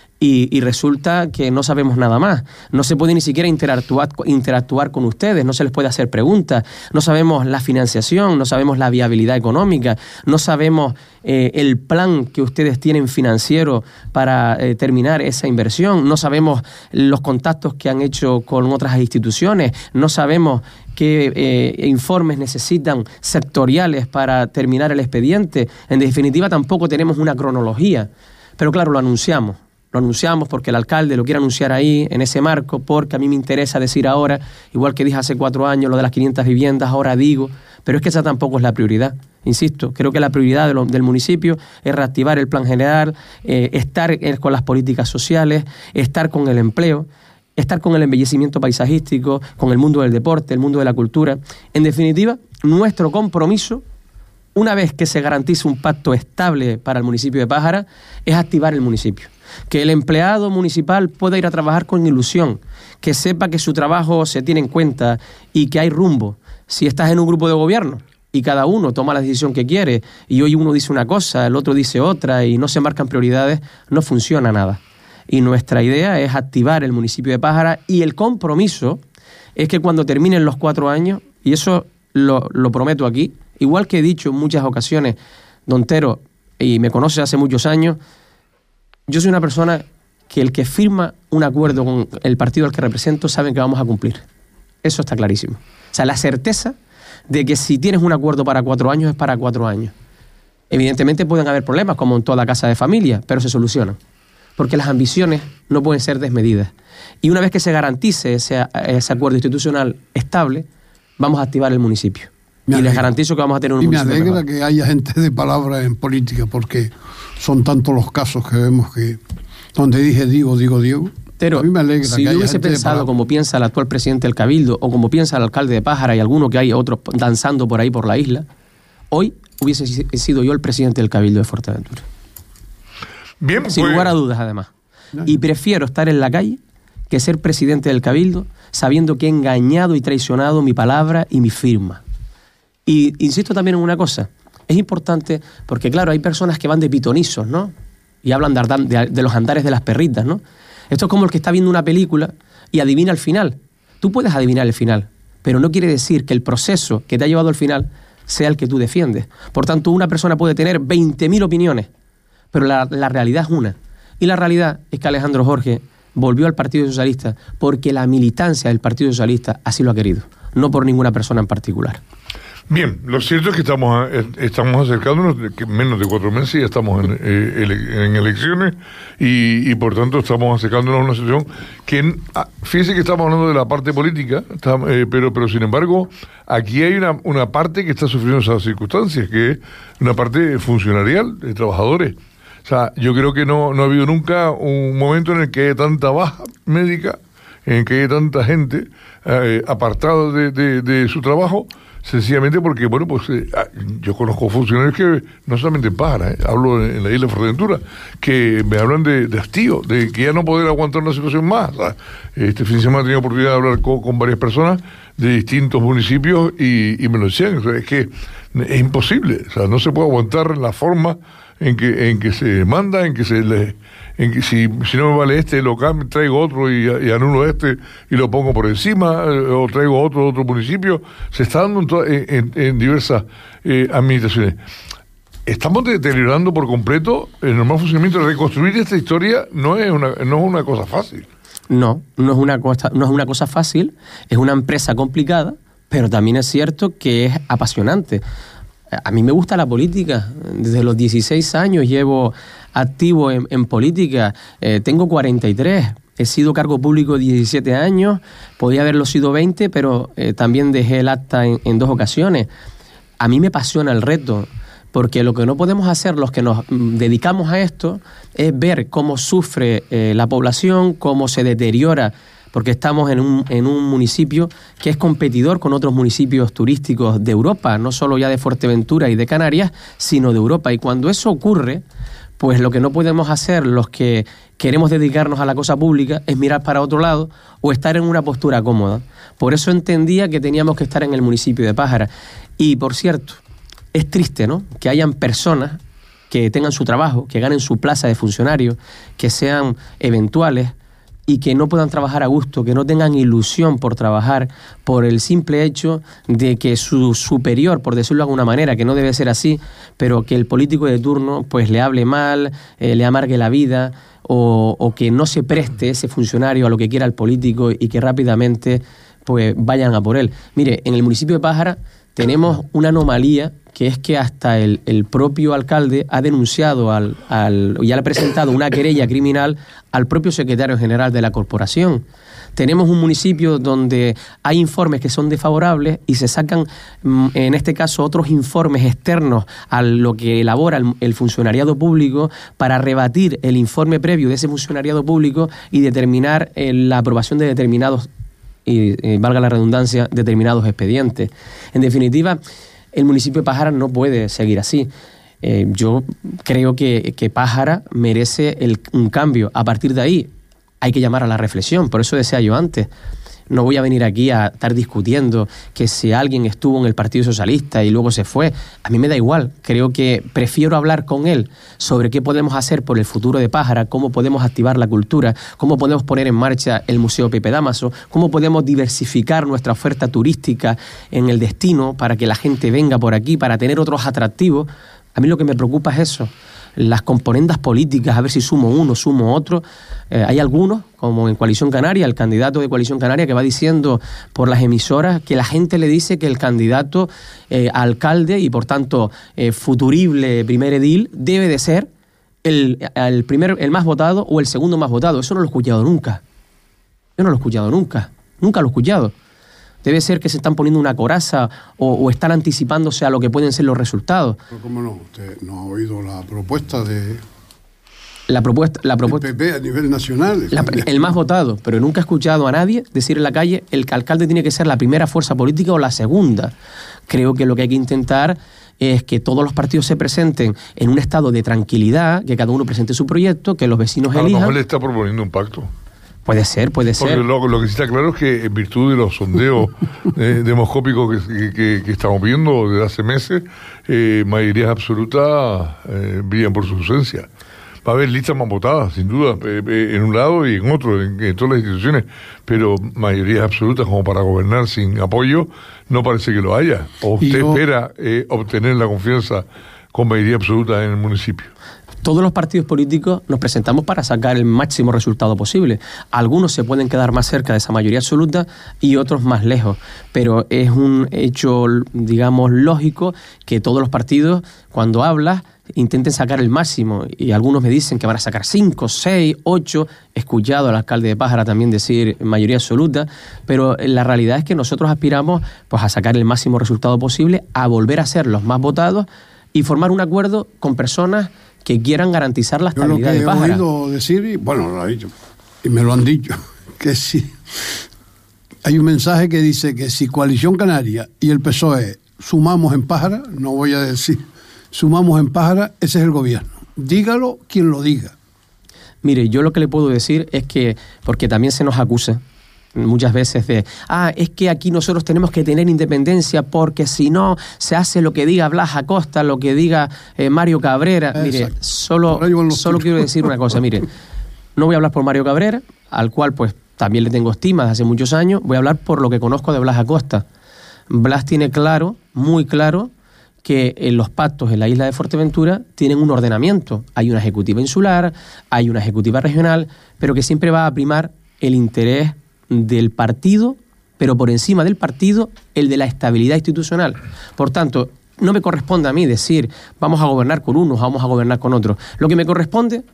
y resulta que no sabemos nada más. No se puede ni siquiera interactuar con ustedes, no se les puede hacer preguntas, no sabemos la financiación, no sabemos la viabilidad económica, no sabemos el plan que ustedes tienen financiero para terminar esa inversión, no sabemos los contactos que han hecho con otras instituciones, no sabemos qué informes necesitan sectoriales para terminar el expediente. En definitiva, tampoco tenemos una cronología. Pero claro, lo anunciamos porque el alcalde lo quiere anunciar ahí, en ese marco, porque a mí me interesa decir ahora, igual que dije hace 4 años lo de las 500 viviendas, ahora digo, pero es que esa tampoco es la prioridad. Insisto, creo que la prioridad del municipio es reactivar el plan general, estar con las políticas sociales, estar con el empleo, estar con el embellecimiento paisajístico, con el mundo del deporte, el mundo de la cultura. En definitiva, nuestro compromiso, una vez que se garantice un pacto estable para el municipio de Pájara, es activar el municipio. Que el empleado municipal pueda ir a trabajar con ilusión, que sepa que su trabajo se tiene en cuenta y que hay rumbo. Si estás en un grupo de gobierno y cada uno toma la decisión que quiere y hoy uno dice una cosa, el otro dice otra y no se marcan prioridades, no funciona nada. Y nuestra idea es activar el municipio de Pájara y el compromiso es que cuando terminen los 4 años, y eso lo prometo aquí, igual que he dicho en muchas ocasiones, don Tero, y me conoce hace muchos años, yo soy una persona que el que firma un acuerdo con el partido al que represento sabe que vamos a cumplir. Eso está clarísimo. O sea, la certeza de que si tienes un acuerdo para 4 años es para 4 años. Evidentemente pueden haber problemas, como en toda casa de familia, pero se solucionan. Porque las ambiciones no pueden ser desmedidas. Y una vez que se garantice ese acuerdo institucional estable, vamos a activar el municipio. Y les garantizo que vamos a tener un municipio municipio. Y me alegra mejor. que haya gente de palabra en política, porque son tantos los casos que vemos que donde digo. Pero a mí me alegra si que yo hubiese pensado como piensa el actual presidente del Cabildo o como piensa el alcalde de Pájara y alguno que hay otros danzando por ahí por la isla, hoy hubiese sido yo el presidente del Cabildo de Fuerteventura. Bien, sin lugar a dudas, además. Y prefiero estar en la calle que ser presidente del Cabildo sabiendo que he engañado y traicionado mi palabra y mi firma. Y insisto también en una cosa. Es importante porque, claro, hay personas que van de pitonizos, ¿no? Y hablan de los andares de las perritas, ¿no? Esto es como el que está viendo una película y adivina el final. Tú puedes adivinar el final, pero no quiere decir que el proceso que te ha llevado al final sea el que tú defiendes. Por tanto, una persona puede tener 20.000 opiniones, pero la realidad es una. Y la realidad es que Alejandro Jorge volvió al Partido Socialista porque la militancia del Partido Socialista así lo ha querido, no por ninguna persona en particular. Bien, lo cierto es que estamos acercándonos, menos de 4 meses y ya estamos en elecciones y por tanto estamos acercándonos a una situación que, fíjese que estamos hablando de la parte política, pero sin embargo aquí hay una parte que está sufriendo esas circunstancias, que es una parte funcionarial de trabajadores. O sea, yo creo que no ha habido nunca un momento en el que haya tanta baja médica, en el que haya tanta gente apartada de su trabajo, sencillamente porque, bueno, pues yo conozco funcionarios que, no solamente en Pájara, hablo en la isla de Fuerteventura, que me hablan de hastío, de que ya no poder aguantar una situación más. Este fin de semana he tenido oportunidad de hablar con varias personas de distintos municipios y me lo decían, es que es imposible, no se puede aguantar la forma en que se manda, en que si no me vale lo cambio, traigo otro y anulo y lo pongo por encima, o traigo otro de otro municipio. Se está dando en diversas administraciones. Estamos deteriorando por completo el normal funcionamiento. Reconstruir esta historia no es una cosa fácil. No es una cosa fácil, es una empresa complicada, pero también es cierto que es apasionante. A mí me gusta la política. Desde los 16 años llevo activo en política. Tengo 43. He sido cargo público 17 años. Podía haberlo sido 20, pero también dejé el acta en 2 ocasiones. A mí me apasiona el reto, porque lo que no podemos hacer los que nos dedicamos a esto es ver cómo sufre la población, cómo se deteriora, porque estamos en un municipio que es competidor con otros municipios turísticos de Europa, no solo ya de Fuerteventura y de Canarias, sino de Europa. Y cuando eso ocurre, pues lo que no podemos hacer los que queremos dedicarnos a la cosa pública es mirar para otro lado o estar en una postura cómoda. Por eso entendía que teníamos que estar en el municipio de Pájara. Y, por cierto, es triste, ¿no?, que hayan personas que tengan su trabajo, que ganen su plaza de funcionario, que sean eventuales, y que no puedan trabajar a gusto, que no tengan ilusión por trabajar, por el simple hecho de que su superior, por decirlo de alguna manera, que no debe ser así, pero que el político de turno pues le hable mal, le amargue la vida, o que no se preste ese funcionario a lo que quiera el político y que rápidamente pues vayan a por él. Mire, en el municipio de Pájara tenemos una anomalía, que es que hasta el propio alcalde ha denunciado y ha presentado una querella criminal al propio secretario general de la corporación. Tenemos un municipio donde hay informes que son desfavorables y se sacan, en este caso, otros informes externos a lo que elabora el funcionariado público para rebatir el informe previo de ese funcionariado público y determinar la aprobación de determinados, y valga la redundancia, determinados expedientes. En definitiva, el municipio de Pájara no puede seguir así. Yo creo que Pájara merece un cambio. A partir de ahí hay que llamar a la reflexión. Por eso decía yo antes, no voy a venir aquí a estar discutiendo que si alguien estuvo en el Partido Socialista y luego se fue. A mí me da igual. Creo que prefiero hablar con él sobre qué podemos hacer por el futuro de Pájara, cómo podemos activar la cultura, cómo podemos poner en marcha el Museo Pepe Dámaso, cómo podemos diversificar nuestra oferta turística en el destino para que la gente venga por aquí, para tener otros atractivos. A mí lo que me preocupa es eso. Las componendas políticas, a ver si sumo uno, sumo otro. Hay algunos, como en Coalición Canaria, el candidato de Coalición Canaria que va diciendo por las emisoras que la gente le dice que el candidato alcalde y por tanto futurible primer edil debe de ser el más votado o el segundo más votado. Eso no lo he escuchado nunca. Yo no lo he escuchado nunca. Nunca lo he escuchado. Debe ser que se están poniendo una coraza o están anticipándose a lo que pueden ser los resultados. ¿Cómo no? ¿Usted no ha oído la propuesta de... La propuesta el PP a nivel nacional? El más votado, pero nunca he escuchado a nadie decir en la calle el alcalde tiene que ser la primera fuerza política o la segunda. Creo que lo que hay que intentar es que todos los partidos se presenten en un estado de tranquilidad, que cada uno presente su proyecto, que los vecinos elijan. A lo mejor le está proponiendo un pacto. Puede ser. Porque lo que sí está claro es que en virtud de los sondeos demoscópicos que estamos viendo desde hace meses, mayorías absolutas brillan por su ausencia. Va a haber listas más votadas, sin duda, en un lado y en otro, en todas las instituciones, pero mayorías absolutas como para gobernar sin apoyo no parece que lo haya. ¿O usted espera obtener la confianza con mayoría absoluta en el municipio? Todos los partidos políticos nos presentamos para sacar el máximo resultado posible. Algunos se pueden quedar más cerca de esa mayoría absoluta y otros más lejos. Pero es un hecho, digamos, lógico que todos los partidos, cuando hablas, intenten sacar el máximo. Y algunos me dicen que van a sacar 5, 6, 8. He escuchado al alcalde de Pájara también decir mayoría absoluta. Pero la realidad es que nosotros aspiramos pues, a sacar el máximo resultado posible, a volver a ser los más votados y formar un acuerdo con personas que quieran garantizar la estabilidad de Pájara. Yo lo que he oído decir, y bueno, lo ha dicho, y me lo han dicho, que si hay un mensaje que dice que si Coalición Canaria y el PSOE sumamos en Pájara, no voy a decir, sumamos en Pájara, ese es el gobierno. Dígalo quien lo diga. Mire, yo lo que le puedo decir es que, porque también se nos acusa muchas veces de, es que aquí nosotros tenemos que tener independencia porque si no se hace lo que diga Blas Acosta, lo que diga Mario Cabrera. Exacto. Mire, solo quiero decir una cosa, mire, no voy a hablar por Mario Cabrera, al cual pues también le tengo estima desde hace muchos años, voy a hablar por lo que conozco de Blas Acosta. Blas tiene claro, muy claro, que los pactos en la isla de Fuerteventura tienen un ordenamiento. Hay una ejecutiva insular, hay una ejecutiva regional, pero que siempre va a primar el interés del partido, pero por encima del partido, el de la estabilidad institucional. Por tanto, no me corresponde a mí decir vamos a gobernar con unos, vamos a gobernar con otros. Lo que me corresponde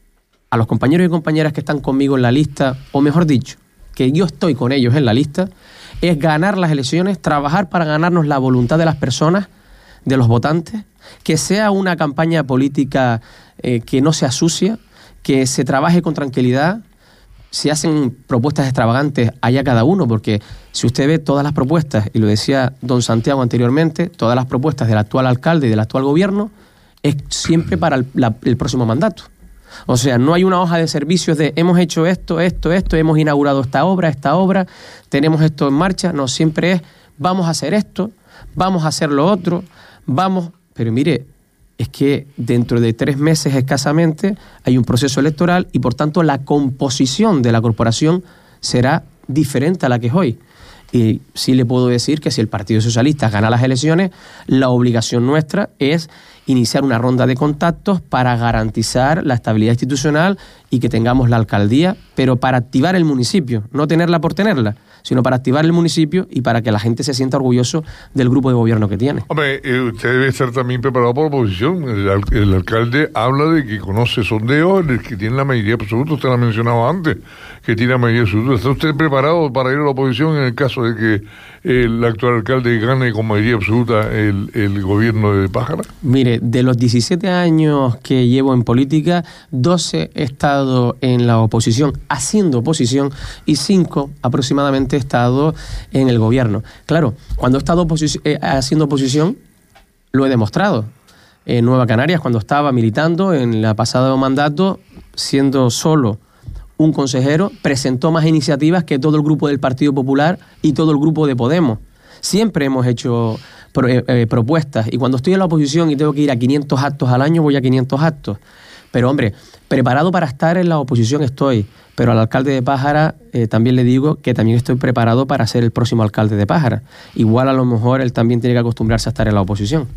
a los compañeros y compañeras que están conmigo en la lista, o mejor dicho, que yo estoy con ellos en la lista, es ganar las elecciones, trabajar para ganarnos la voluntad de las personas, de los votantes, que sea una campaña política que no sea sucia, que se trabaje con tranquilidad. Si hacen propuestas extravagantes, allá cada uno, porque si usted ve todas las propuestas, y lo decía don Santiago anteriormente, todas las propuestas del actual alcalde y del actual gobierno, es siempre para el próximo mandato. O sea, no hay una hoja de servicios de hemos hecho esto, hemos inaugurado esta obra, tenemos esto en marcha. No, siempre es vamos a hacer esto, vamos a hacer lo otro, vamos. Pero mire, es que dentro de 3 meses escasamente hay un proceso electoral y por tanto la composición de la corporación será diferente a la que es hoy. Y sí le puedo decir que si el Partido Socialista gana las elecciones, la obligación nuestra es iniciar una ronda de contactos para garantizar la estabilidad institucional y que tengamos la alcaldía, pero para activar el municipio, no tenerla por tenerla, sino para activar el municipio y para que la gente se sienta orgulloso del grupo de gobierno que tiene. Hombre, usted debe estar también preparado por la oposición. El alcalde habla de que conoce sondeos, el que tiene la mayoría absoluta, usted lo ha mencionado antes, que tiene la mayoría absoluta. ¿Está usted preparado para ir a la oposición en el caso de que el actual alcalde gane con mayoría absoluta el gobierno de Pájara? Mire, de los 17 años que llevo en política, 12 he estado en la oposición, haciendo oposición, y 5 aproximadamente he estado en el gobierno. Claro, cuando he estado haciendo oposición, lo he demostrado. En Nueva Canarias, cuando estaba militando en el pasado mandato, siendo solo un consejero, presentó más iniciativas que todo el grupo del Partido Popular y todo el grupo de Podemos. Siempre hemos hecho propuestas, y cuando estoy en la oposición y tengo que ir a 500 actos al año, voy a 500 actos. Pero hombre, preparado para estar en la oposición estoy, pero al alcalde de Pájara también le digo que también estoy preparado para ser el próximo alcalde de Pájara. Igual a lo mejor él también tiene que acostumbrarse a estar en la oposición.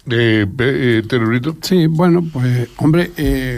¿Terrorito? Sí, bueno, pues hombre,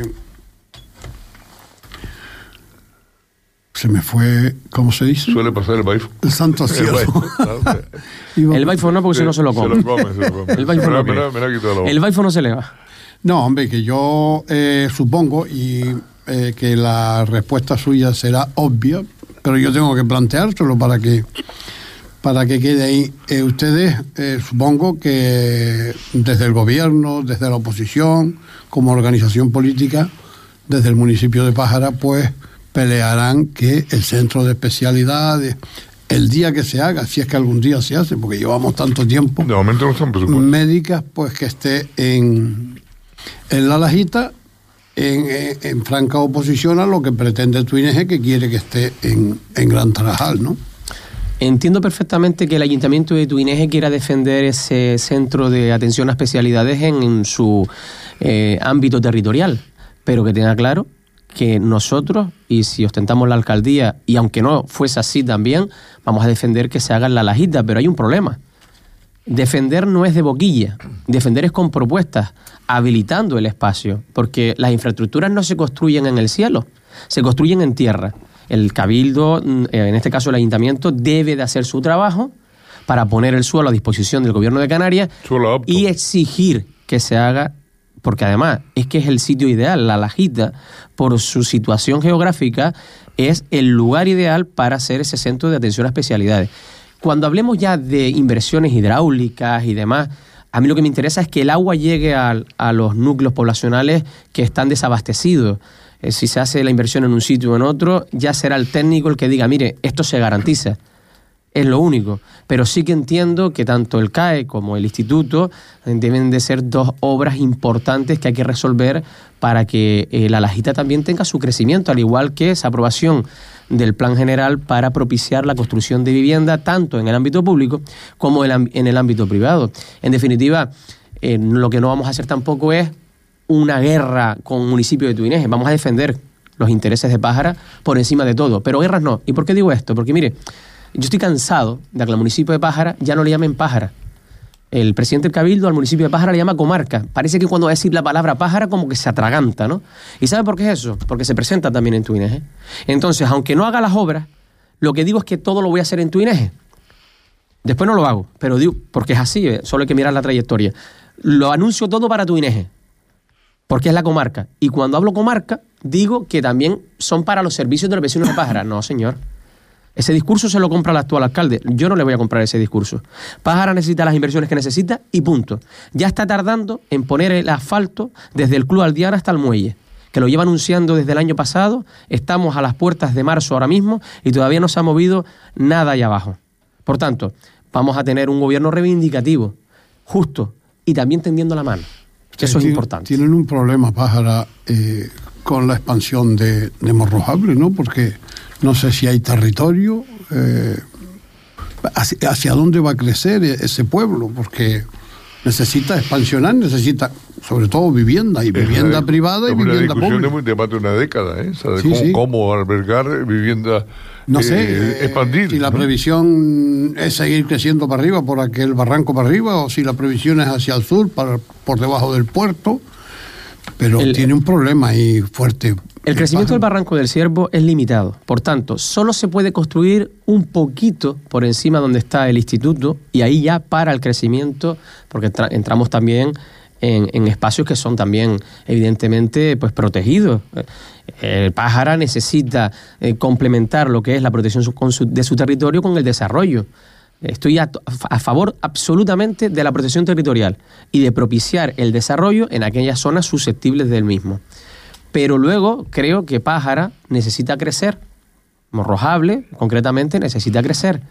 se me fue, ¿cómo se dice? Suele pasar el baifo. El santo cielo. El baifo no, porque si no se lo come. Se lo come. El baifo no. El baifo no se le va. No, hombre, que yo supongo que la respuesta suya será obvia, pero yo tengo que planteárselo para que quede ahí. Ustedes, supongo que desde el gobierno, desde la oposición, como organización política, desde el municipio de Pájara, pues pelearán que el centro de especialidades, el día que se haga, si es que algún día se hace, porque llevamos tanto tiempo, de momento no están presupuestos, médicas, pues que esté en La Lajita, en franca oposición a lo que pretende Tuineje, que quiere que esté en Gran Tarajal, ¿no? Entiendo perfectamente que el Ayuntamiento de Tuineje quiera defender ese centro de atención a especialidades en su ámbito territorial, pero que tenga claro que nosotros, y si ostentamos la alcaldía, y aunque no fuese así también, vamos a defender que se haga en La Lajita, pero hay un problema. Defender no es de boquilla, defender es con propuestas, habilitando el espacio, porque las infraestructuras no se construyen en el cielo, se construyen en tierra. El Cabildo, en este caso el Ayuntamiento, debe de hacer su trabajo para poner el suelo a disposición del Gobierno de Canarias y exigir que se haga, porque además es que es el sitio ideal. La Lajita, por su situación geográfica, es el lugar ideal para hacer ese centro de atención a especialidades. Cuando hablemos ya de inversiones hidráulicas y demás, a mí lo que me interesa es que el agua llegue a los núcleos poblacionales que están desabastecidos. Si se hace la inversión en un sitio o en otro, ya será el técnico el que diga, mire, esto se garantiza. Es lo único. Pero sí que entiendo que tanto el CAE como el Instituto deben de ser dos obras importantes que hay que resolver para que la Lajita también tenga su crecimiento, al igual que esa aprobación del Plan General para propiciar la construcción de vivienda tanto en el ámbito público como en el ámbito privado. En definitiva, lo que no vamos a hacer tampoco es una guerra con el municipio de Tuineje. Vamos a defender los intereses de Pájara por encima de todo, pero guerras no. ¿Y por qué digo esto? Porque mire, yo estoy cansado de que al municipio de Pájara ya no le llamen Pájara. El presidente del Cabildo al municipio de Pájara le llama comarca. Parece que cuando va a decir la palabra Pájara como que se atraganta, ¿no? ¿Y sabe por qué es eso? Porque se presenta también en Tuineje. Entonces, aunque no haga las obras, lo que digo es que todo lo voy a hacer en Tuineje. Después no lo hago, pero digo, porque es así, solo hay que mirar la trayectoria. Lo anuncio todo para Tuineje, porque es la comarca. Y cuando hablo comarca, digo que también son para los servicios de los vecinos de Pájara. No, señor. Ese discurso se lo compra el actual alcalde. Yo no le voy a comprar ese discurso. Pájara necesita las inversiones que necesita y punto. Ya está tardando en poner el asfalto desde el Club Aldeana hasta el muelle, que lo lleva anunciando desde el año pasado. Estamos a las puertas de marzo ahora mismo y todavía no se ha movido nada allá abajo. Por tanto, vamos a tener un gobierno reivindicativo, justo y también tendiendo la mano. Eso es importante. Tienen un problema, Pájara, con la expansión de Morrojable, ¿no? Porque no sé si hay territorio, hacia dónde va a crecer ese pueblo, porque necesita expansionar, necesita sobre todo vivienda, y vivienda privada y vivienda pública. Es de más de una década, cómo albergar vivienda, no sé, expandir. Si la previsión es seguir creciendo para arriba, por aquel barranco para arriba, o si la previsión es hacia el sur, por debajo del puerto, pero tiene un problema ahí fuerte. El crecimiento del Barranco del Ciervo es limitado, por tanto, solo se puede construir un poquito por encima donde está el instituto y ahí ya para el crecimiento, porque entramos también en espacios que son también evidentemente pues protegidos. El Pájara necesita complementar lo que es la protección de su territorio con el desarrollo. Estoy a favor absolutamente de la protección territorial y de propiciar el desarrollo en aquellas zonas susceptibles del mismo. Pero luego creo que Pájara necesita crecer, Morrojable concretamente necesita crecer.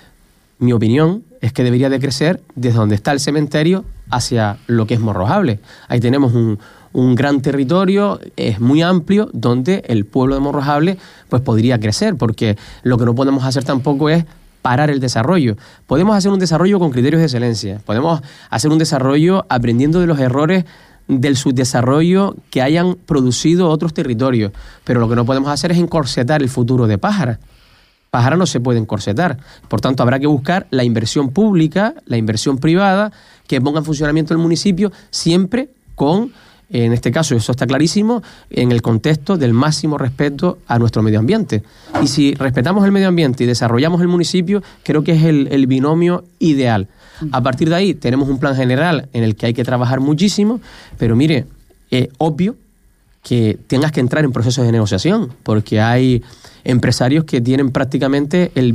Mi opinión es que debería de crecer desde donde está el cementerio hacia lo que es Morrojable. Ahí tenemos un gran territorio, es muy amplio, donde el pueblo de Morrojable pues podría crecer, porque lo que no podemos hacer tampoco es parar el desarrollo. Podemos hacer un desarrollo con criterios de excelencia, podemos hacer un desarrollo aprendiendo de los errores del subdesarrollo que hayan producido otros territorios, pero lo que no podemos hacer es encorsetar el futuro de Pájara. Pájara no se puede encorsetar, por tanto habrá que buscar la inversión pública, la inversión privada, que ponga en funcionamiento el municipio, siempre con, en este caso eso está clarísimo, en el contexto del máximo respeto a nuestro medio ambiente. Y si respetamos el medio ambiente y desarrollamos el municipio, creo que es el binomio ideal. A partir de ahí tenemos un plan general en el que hay que trabajar muchísimo, pero mire, es obvio que tengas que entrar en procesos de negociación, porque hay empresarios que tienen prácticamente el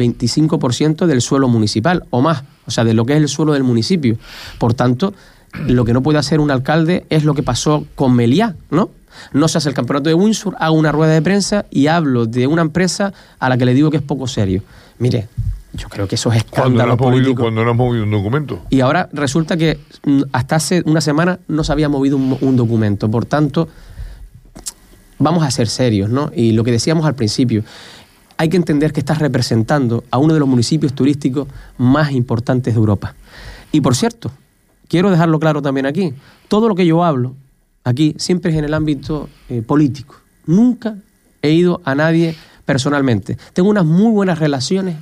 25% del suelo municipal o más, o sea, de lo que es el suelo del municipio. Por tanto, lo que no puede hacer un alcalde es lo que pasó con Meliá, ¿no? No se hace el campeonato de Windsor, hago una rueda de prensa y hablo de una empresa a la que le digo que es poco serio. Mire, yo creo que eso es escándalo político. Cuando no has movido un documento. Y ahora resulta que hasta hace una semana no se había movido un documento. Por tanto, vamos a ser serios, ¿no? Y lo que decíamos al principio, hay que entender que estás representando a uno de los municipios turísticos más importantes de Europa. Y por cierto, quiero dejarlo claro también aquí, todo lo que yo hablo aquí siempre es en el ámbito político. Nunca he ido a nadie personalmente. Tengo unas muy buenas relaciones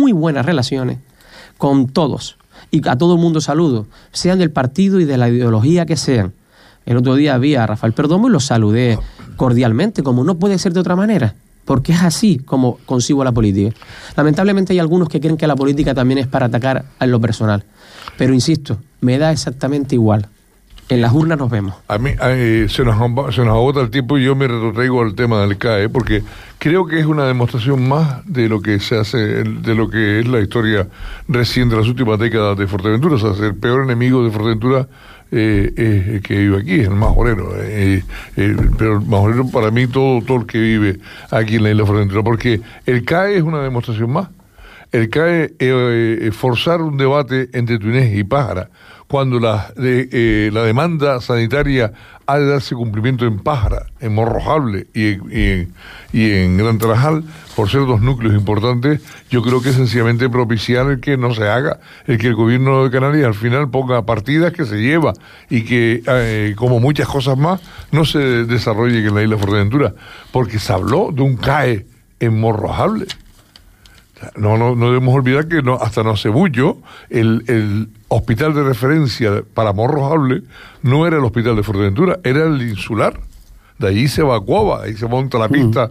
con todos. Y a todo el mundo saludo, sean del partido y de la ideología que sean. El otro día vi a Rafael Perdomo y lo saludé cordialmente, como no puede ser de otra manera, porque es así como concibo la política. Lamentablemente hay algunos que creen que la política también es para atacar a lo personal. Pero insisto, me da exactamente igual. En las urnas nos vemos. A mí se nos agota el tiempo y yo me retrotraigo al tema del CAE, porque creo que es una demostración más de lo que se hace, de lo que es la historia recién de las últimas décadas de Fuerteventura. O sea, el peor enemigo de Fuerteventura es el que vive aquí, es el majorero. Pero el majorero para mí todo el que vive aquí en la isla de Fuerteventura, porque el CAE es una demostración más. el CAE forzar un debate entre Tuineje y Pájara, cuando la demanda sanitaria ha de darse cumplimiento en Pájara, en Morrojable y en Gran Tarajal, por ser dos núcleos importantes, yo creo que es sencillamente propiciar el que no se haga, el que el gobierno de Canarias al final ponga partidas que se lleva y que, como muchas cosas más, no se desarrolle en la isla de Fuerteventura, porque se habló de un CAE en Morrojable. No debemos olvidar que hasta Nocebullo, el hospital de referencia para Morrojable no era el hospital de Fuerteventura, era el insular. De allí se evacuaba, ahí se monta la pista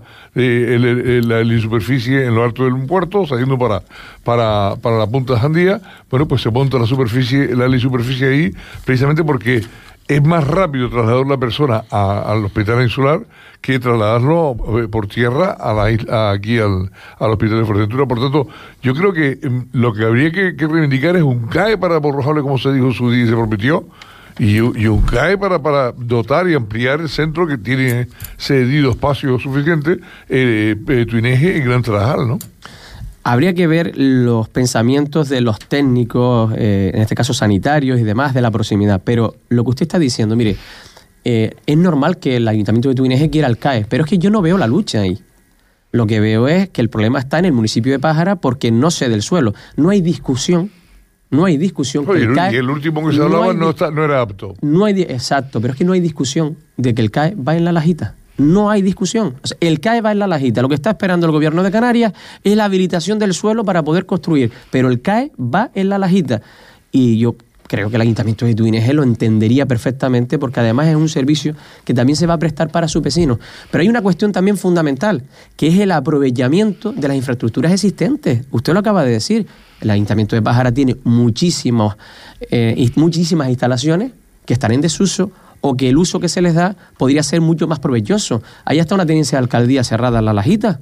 la superficie en lo alto del puerto, saliendo para la punta de Jandía. Bueno, pues se monta la superficie ahí, precisamente porque es más rápido trasladar la persona al hospital insular que trasladarlo por tierra a la isla, aquí al hospital de Fuerteventura. Por tanto, yo creo que lo que habría que reivindicar es un CAE para Morrojable, como se dijo en su día y se prometió, y un CAE para dotar y ampliar el centro que tiene cedido espacio suficiente, Tuineje y Gran Tarajal, ¿no? Habría que ver los pensamientos de los técnicos, en este caso sanitarios y demás, de la proximidad. Pero lo que usted está diciendo, mire, es normal que el Ayuntamiento de Tuineje quiera el CAE, pero es que yo no veo la lucha ahí. Lo que veo es que el problema está en el municipio de Pájara porque no cede el suelo. No hay discusión. Oye, que el CAE, y el último que se hablaba no era apto. Exacto, pero es que no hay discusión de que el CAE va en la Lajita. No hay discusión. O sea, el CAE va en la Lajita. Lo que está esperando el gobierno de Canarias es la habilitación del suelo para poder construir. Pero el CAE va en la Lajita. Y yo creo que el Ayuntamiento de Tuineje lo entendería perfectamente, porque además es un servicio que también se va a prestar para sus vecinos. Pero hay una cuestión también fundamental, que es el aprovechamiento de las infraestructuras existentes. Usted lo acaba de decir. El Ayuntamiento de Pájara tiene muchísimas instalaciones que están en desuso, o que el uso que se les da podría ser mucho más provechoso. Ahí está una tenencia de alcaldía cerrada en La Lajita.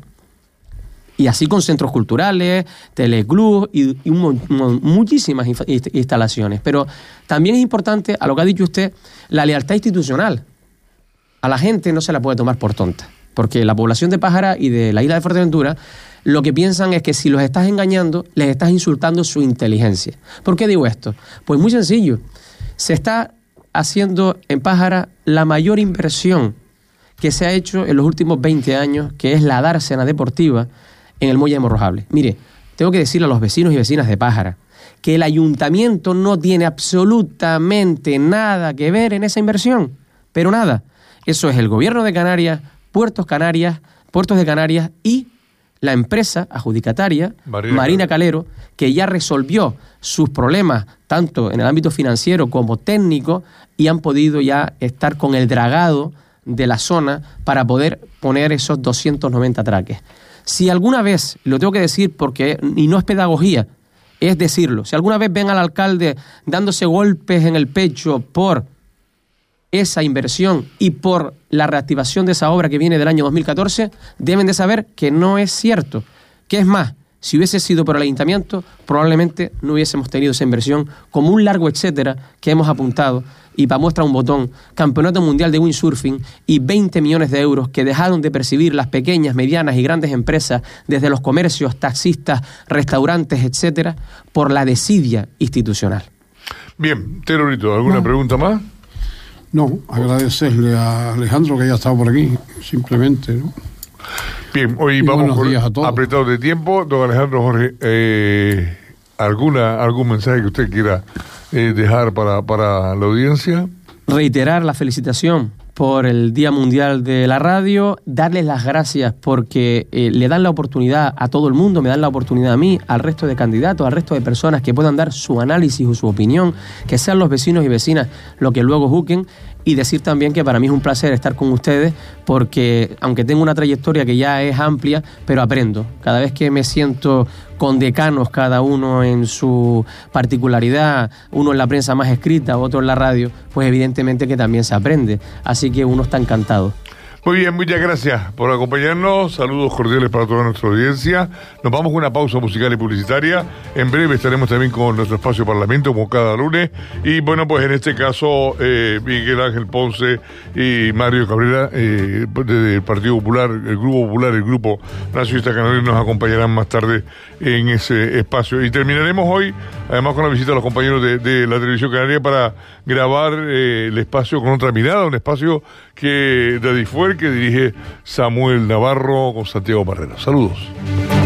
Y así con centros culturales, teleclub y muchísimas instalaciones. Pero también es importante, a lo que ha dicho usted, la lealtad institucional. A la gente no se la puede tomar por tonta, porque la población de Pájara y de la isla de Fuerteventura lo que piensan es que si los estás engañando, les estás insultando su inteligencia. ¿Por qué digo esto? Pues muy sencillo. Se está haciendo en Pájara la mayor inversión que se ha hecho en los últimos 20 años, que es la dársena deportiva en el muelle de Morrojable. Mire, tengo que decirle a los vecinos y vecinas de Pájara que el ayuntamiento no tiene absolutamente nada que ver en esa inversión, pero nada. Eso es el gobierno de Canarias, Puertos de Canarias y la empresa adjudicataria, Marina Calero, que ya resolvió sus problemas tanto en el ámbito financiero como técnico y han podido ya estar con el dragado de la zona para poder poner esos 290 atraques. Si alguna vez, lo tengo que decir y no es pedagogía, es decirlo, si alguna vez ven al alcalde dándose golpes en el pecho por esa inversión y por la reactivación de esa obra que viene del año 2014, deben de saber que no es cierto. Que es más, si hubiese sido por el ayuntamiento, probablemente no hubiésemos tenido esa inversión, como un largo etcétera que hemos apuntado, y para muestra un botón, Campeonato Mundial de Windsurfing y 20 millones de euros que dejaron de percibir las pequeñas, medianas y grandes empresas, desde los comercios, taxistas, restaurantes, etcétera, por la desidia institucional. Bien, Terorito, ¿alguna pregunta más? No, agradecerle a Alejandro que haya estado por aquí, simplemente, ¿no? Bien, hoy vamos apretados de tiempo. Don Alejandro Jorge, ¿algún mensaje que usted quiera dejar para la audiencia? Reiterar la felicitación por el Día Mundial de la Radio, darles las gracias porque le dan la oportunidad a todo el mundo, me dan la oportunidad a mí, al resto de candidatos, al resto de personas que puedan dar su análisis o su opinión, que sean los vecinos y vecinas lo que luego juzguen, y decir también que para mí es un placer estar con ustedes porque aunque tengo una trayectoria que ya es amplia, pero aprendo. Cada vez que me siento con decanos, cada uno en su particularidad, uno en la prensa más escrita, otro en la radio, pues evidentemente que también se aprende. Así que uno está encantado. Muy bien, muchas gracias por acompañarnos. Saludos cordiales para toda nuestra audiencia. Nos vamos con una pausa musical y publicitaria. En breve estaremos también con nuestro espacio Parlamento, como cada lunes. Y bueno, pues en este caso, Miguel Ángel Ponce y Mario Cabrera, del Partido Popular, el Grupo Nacionalista Canario, nos acompañarán más tarde en ese espacio. Y terminaremos hoy, además, con la visita a los compañeros de la Televisión Canaria para grabar el espacio con otra mirada, un espacio que de Difuer, que dirige Samuel Navarro con Santiago Parrera. Saludos.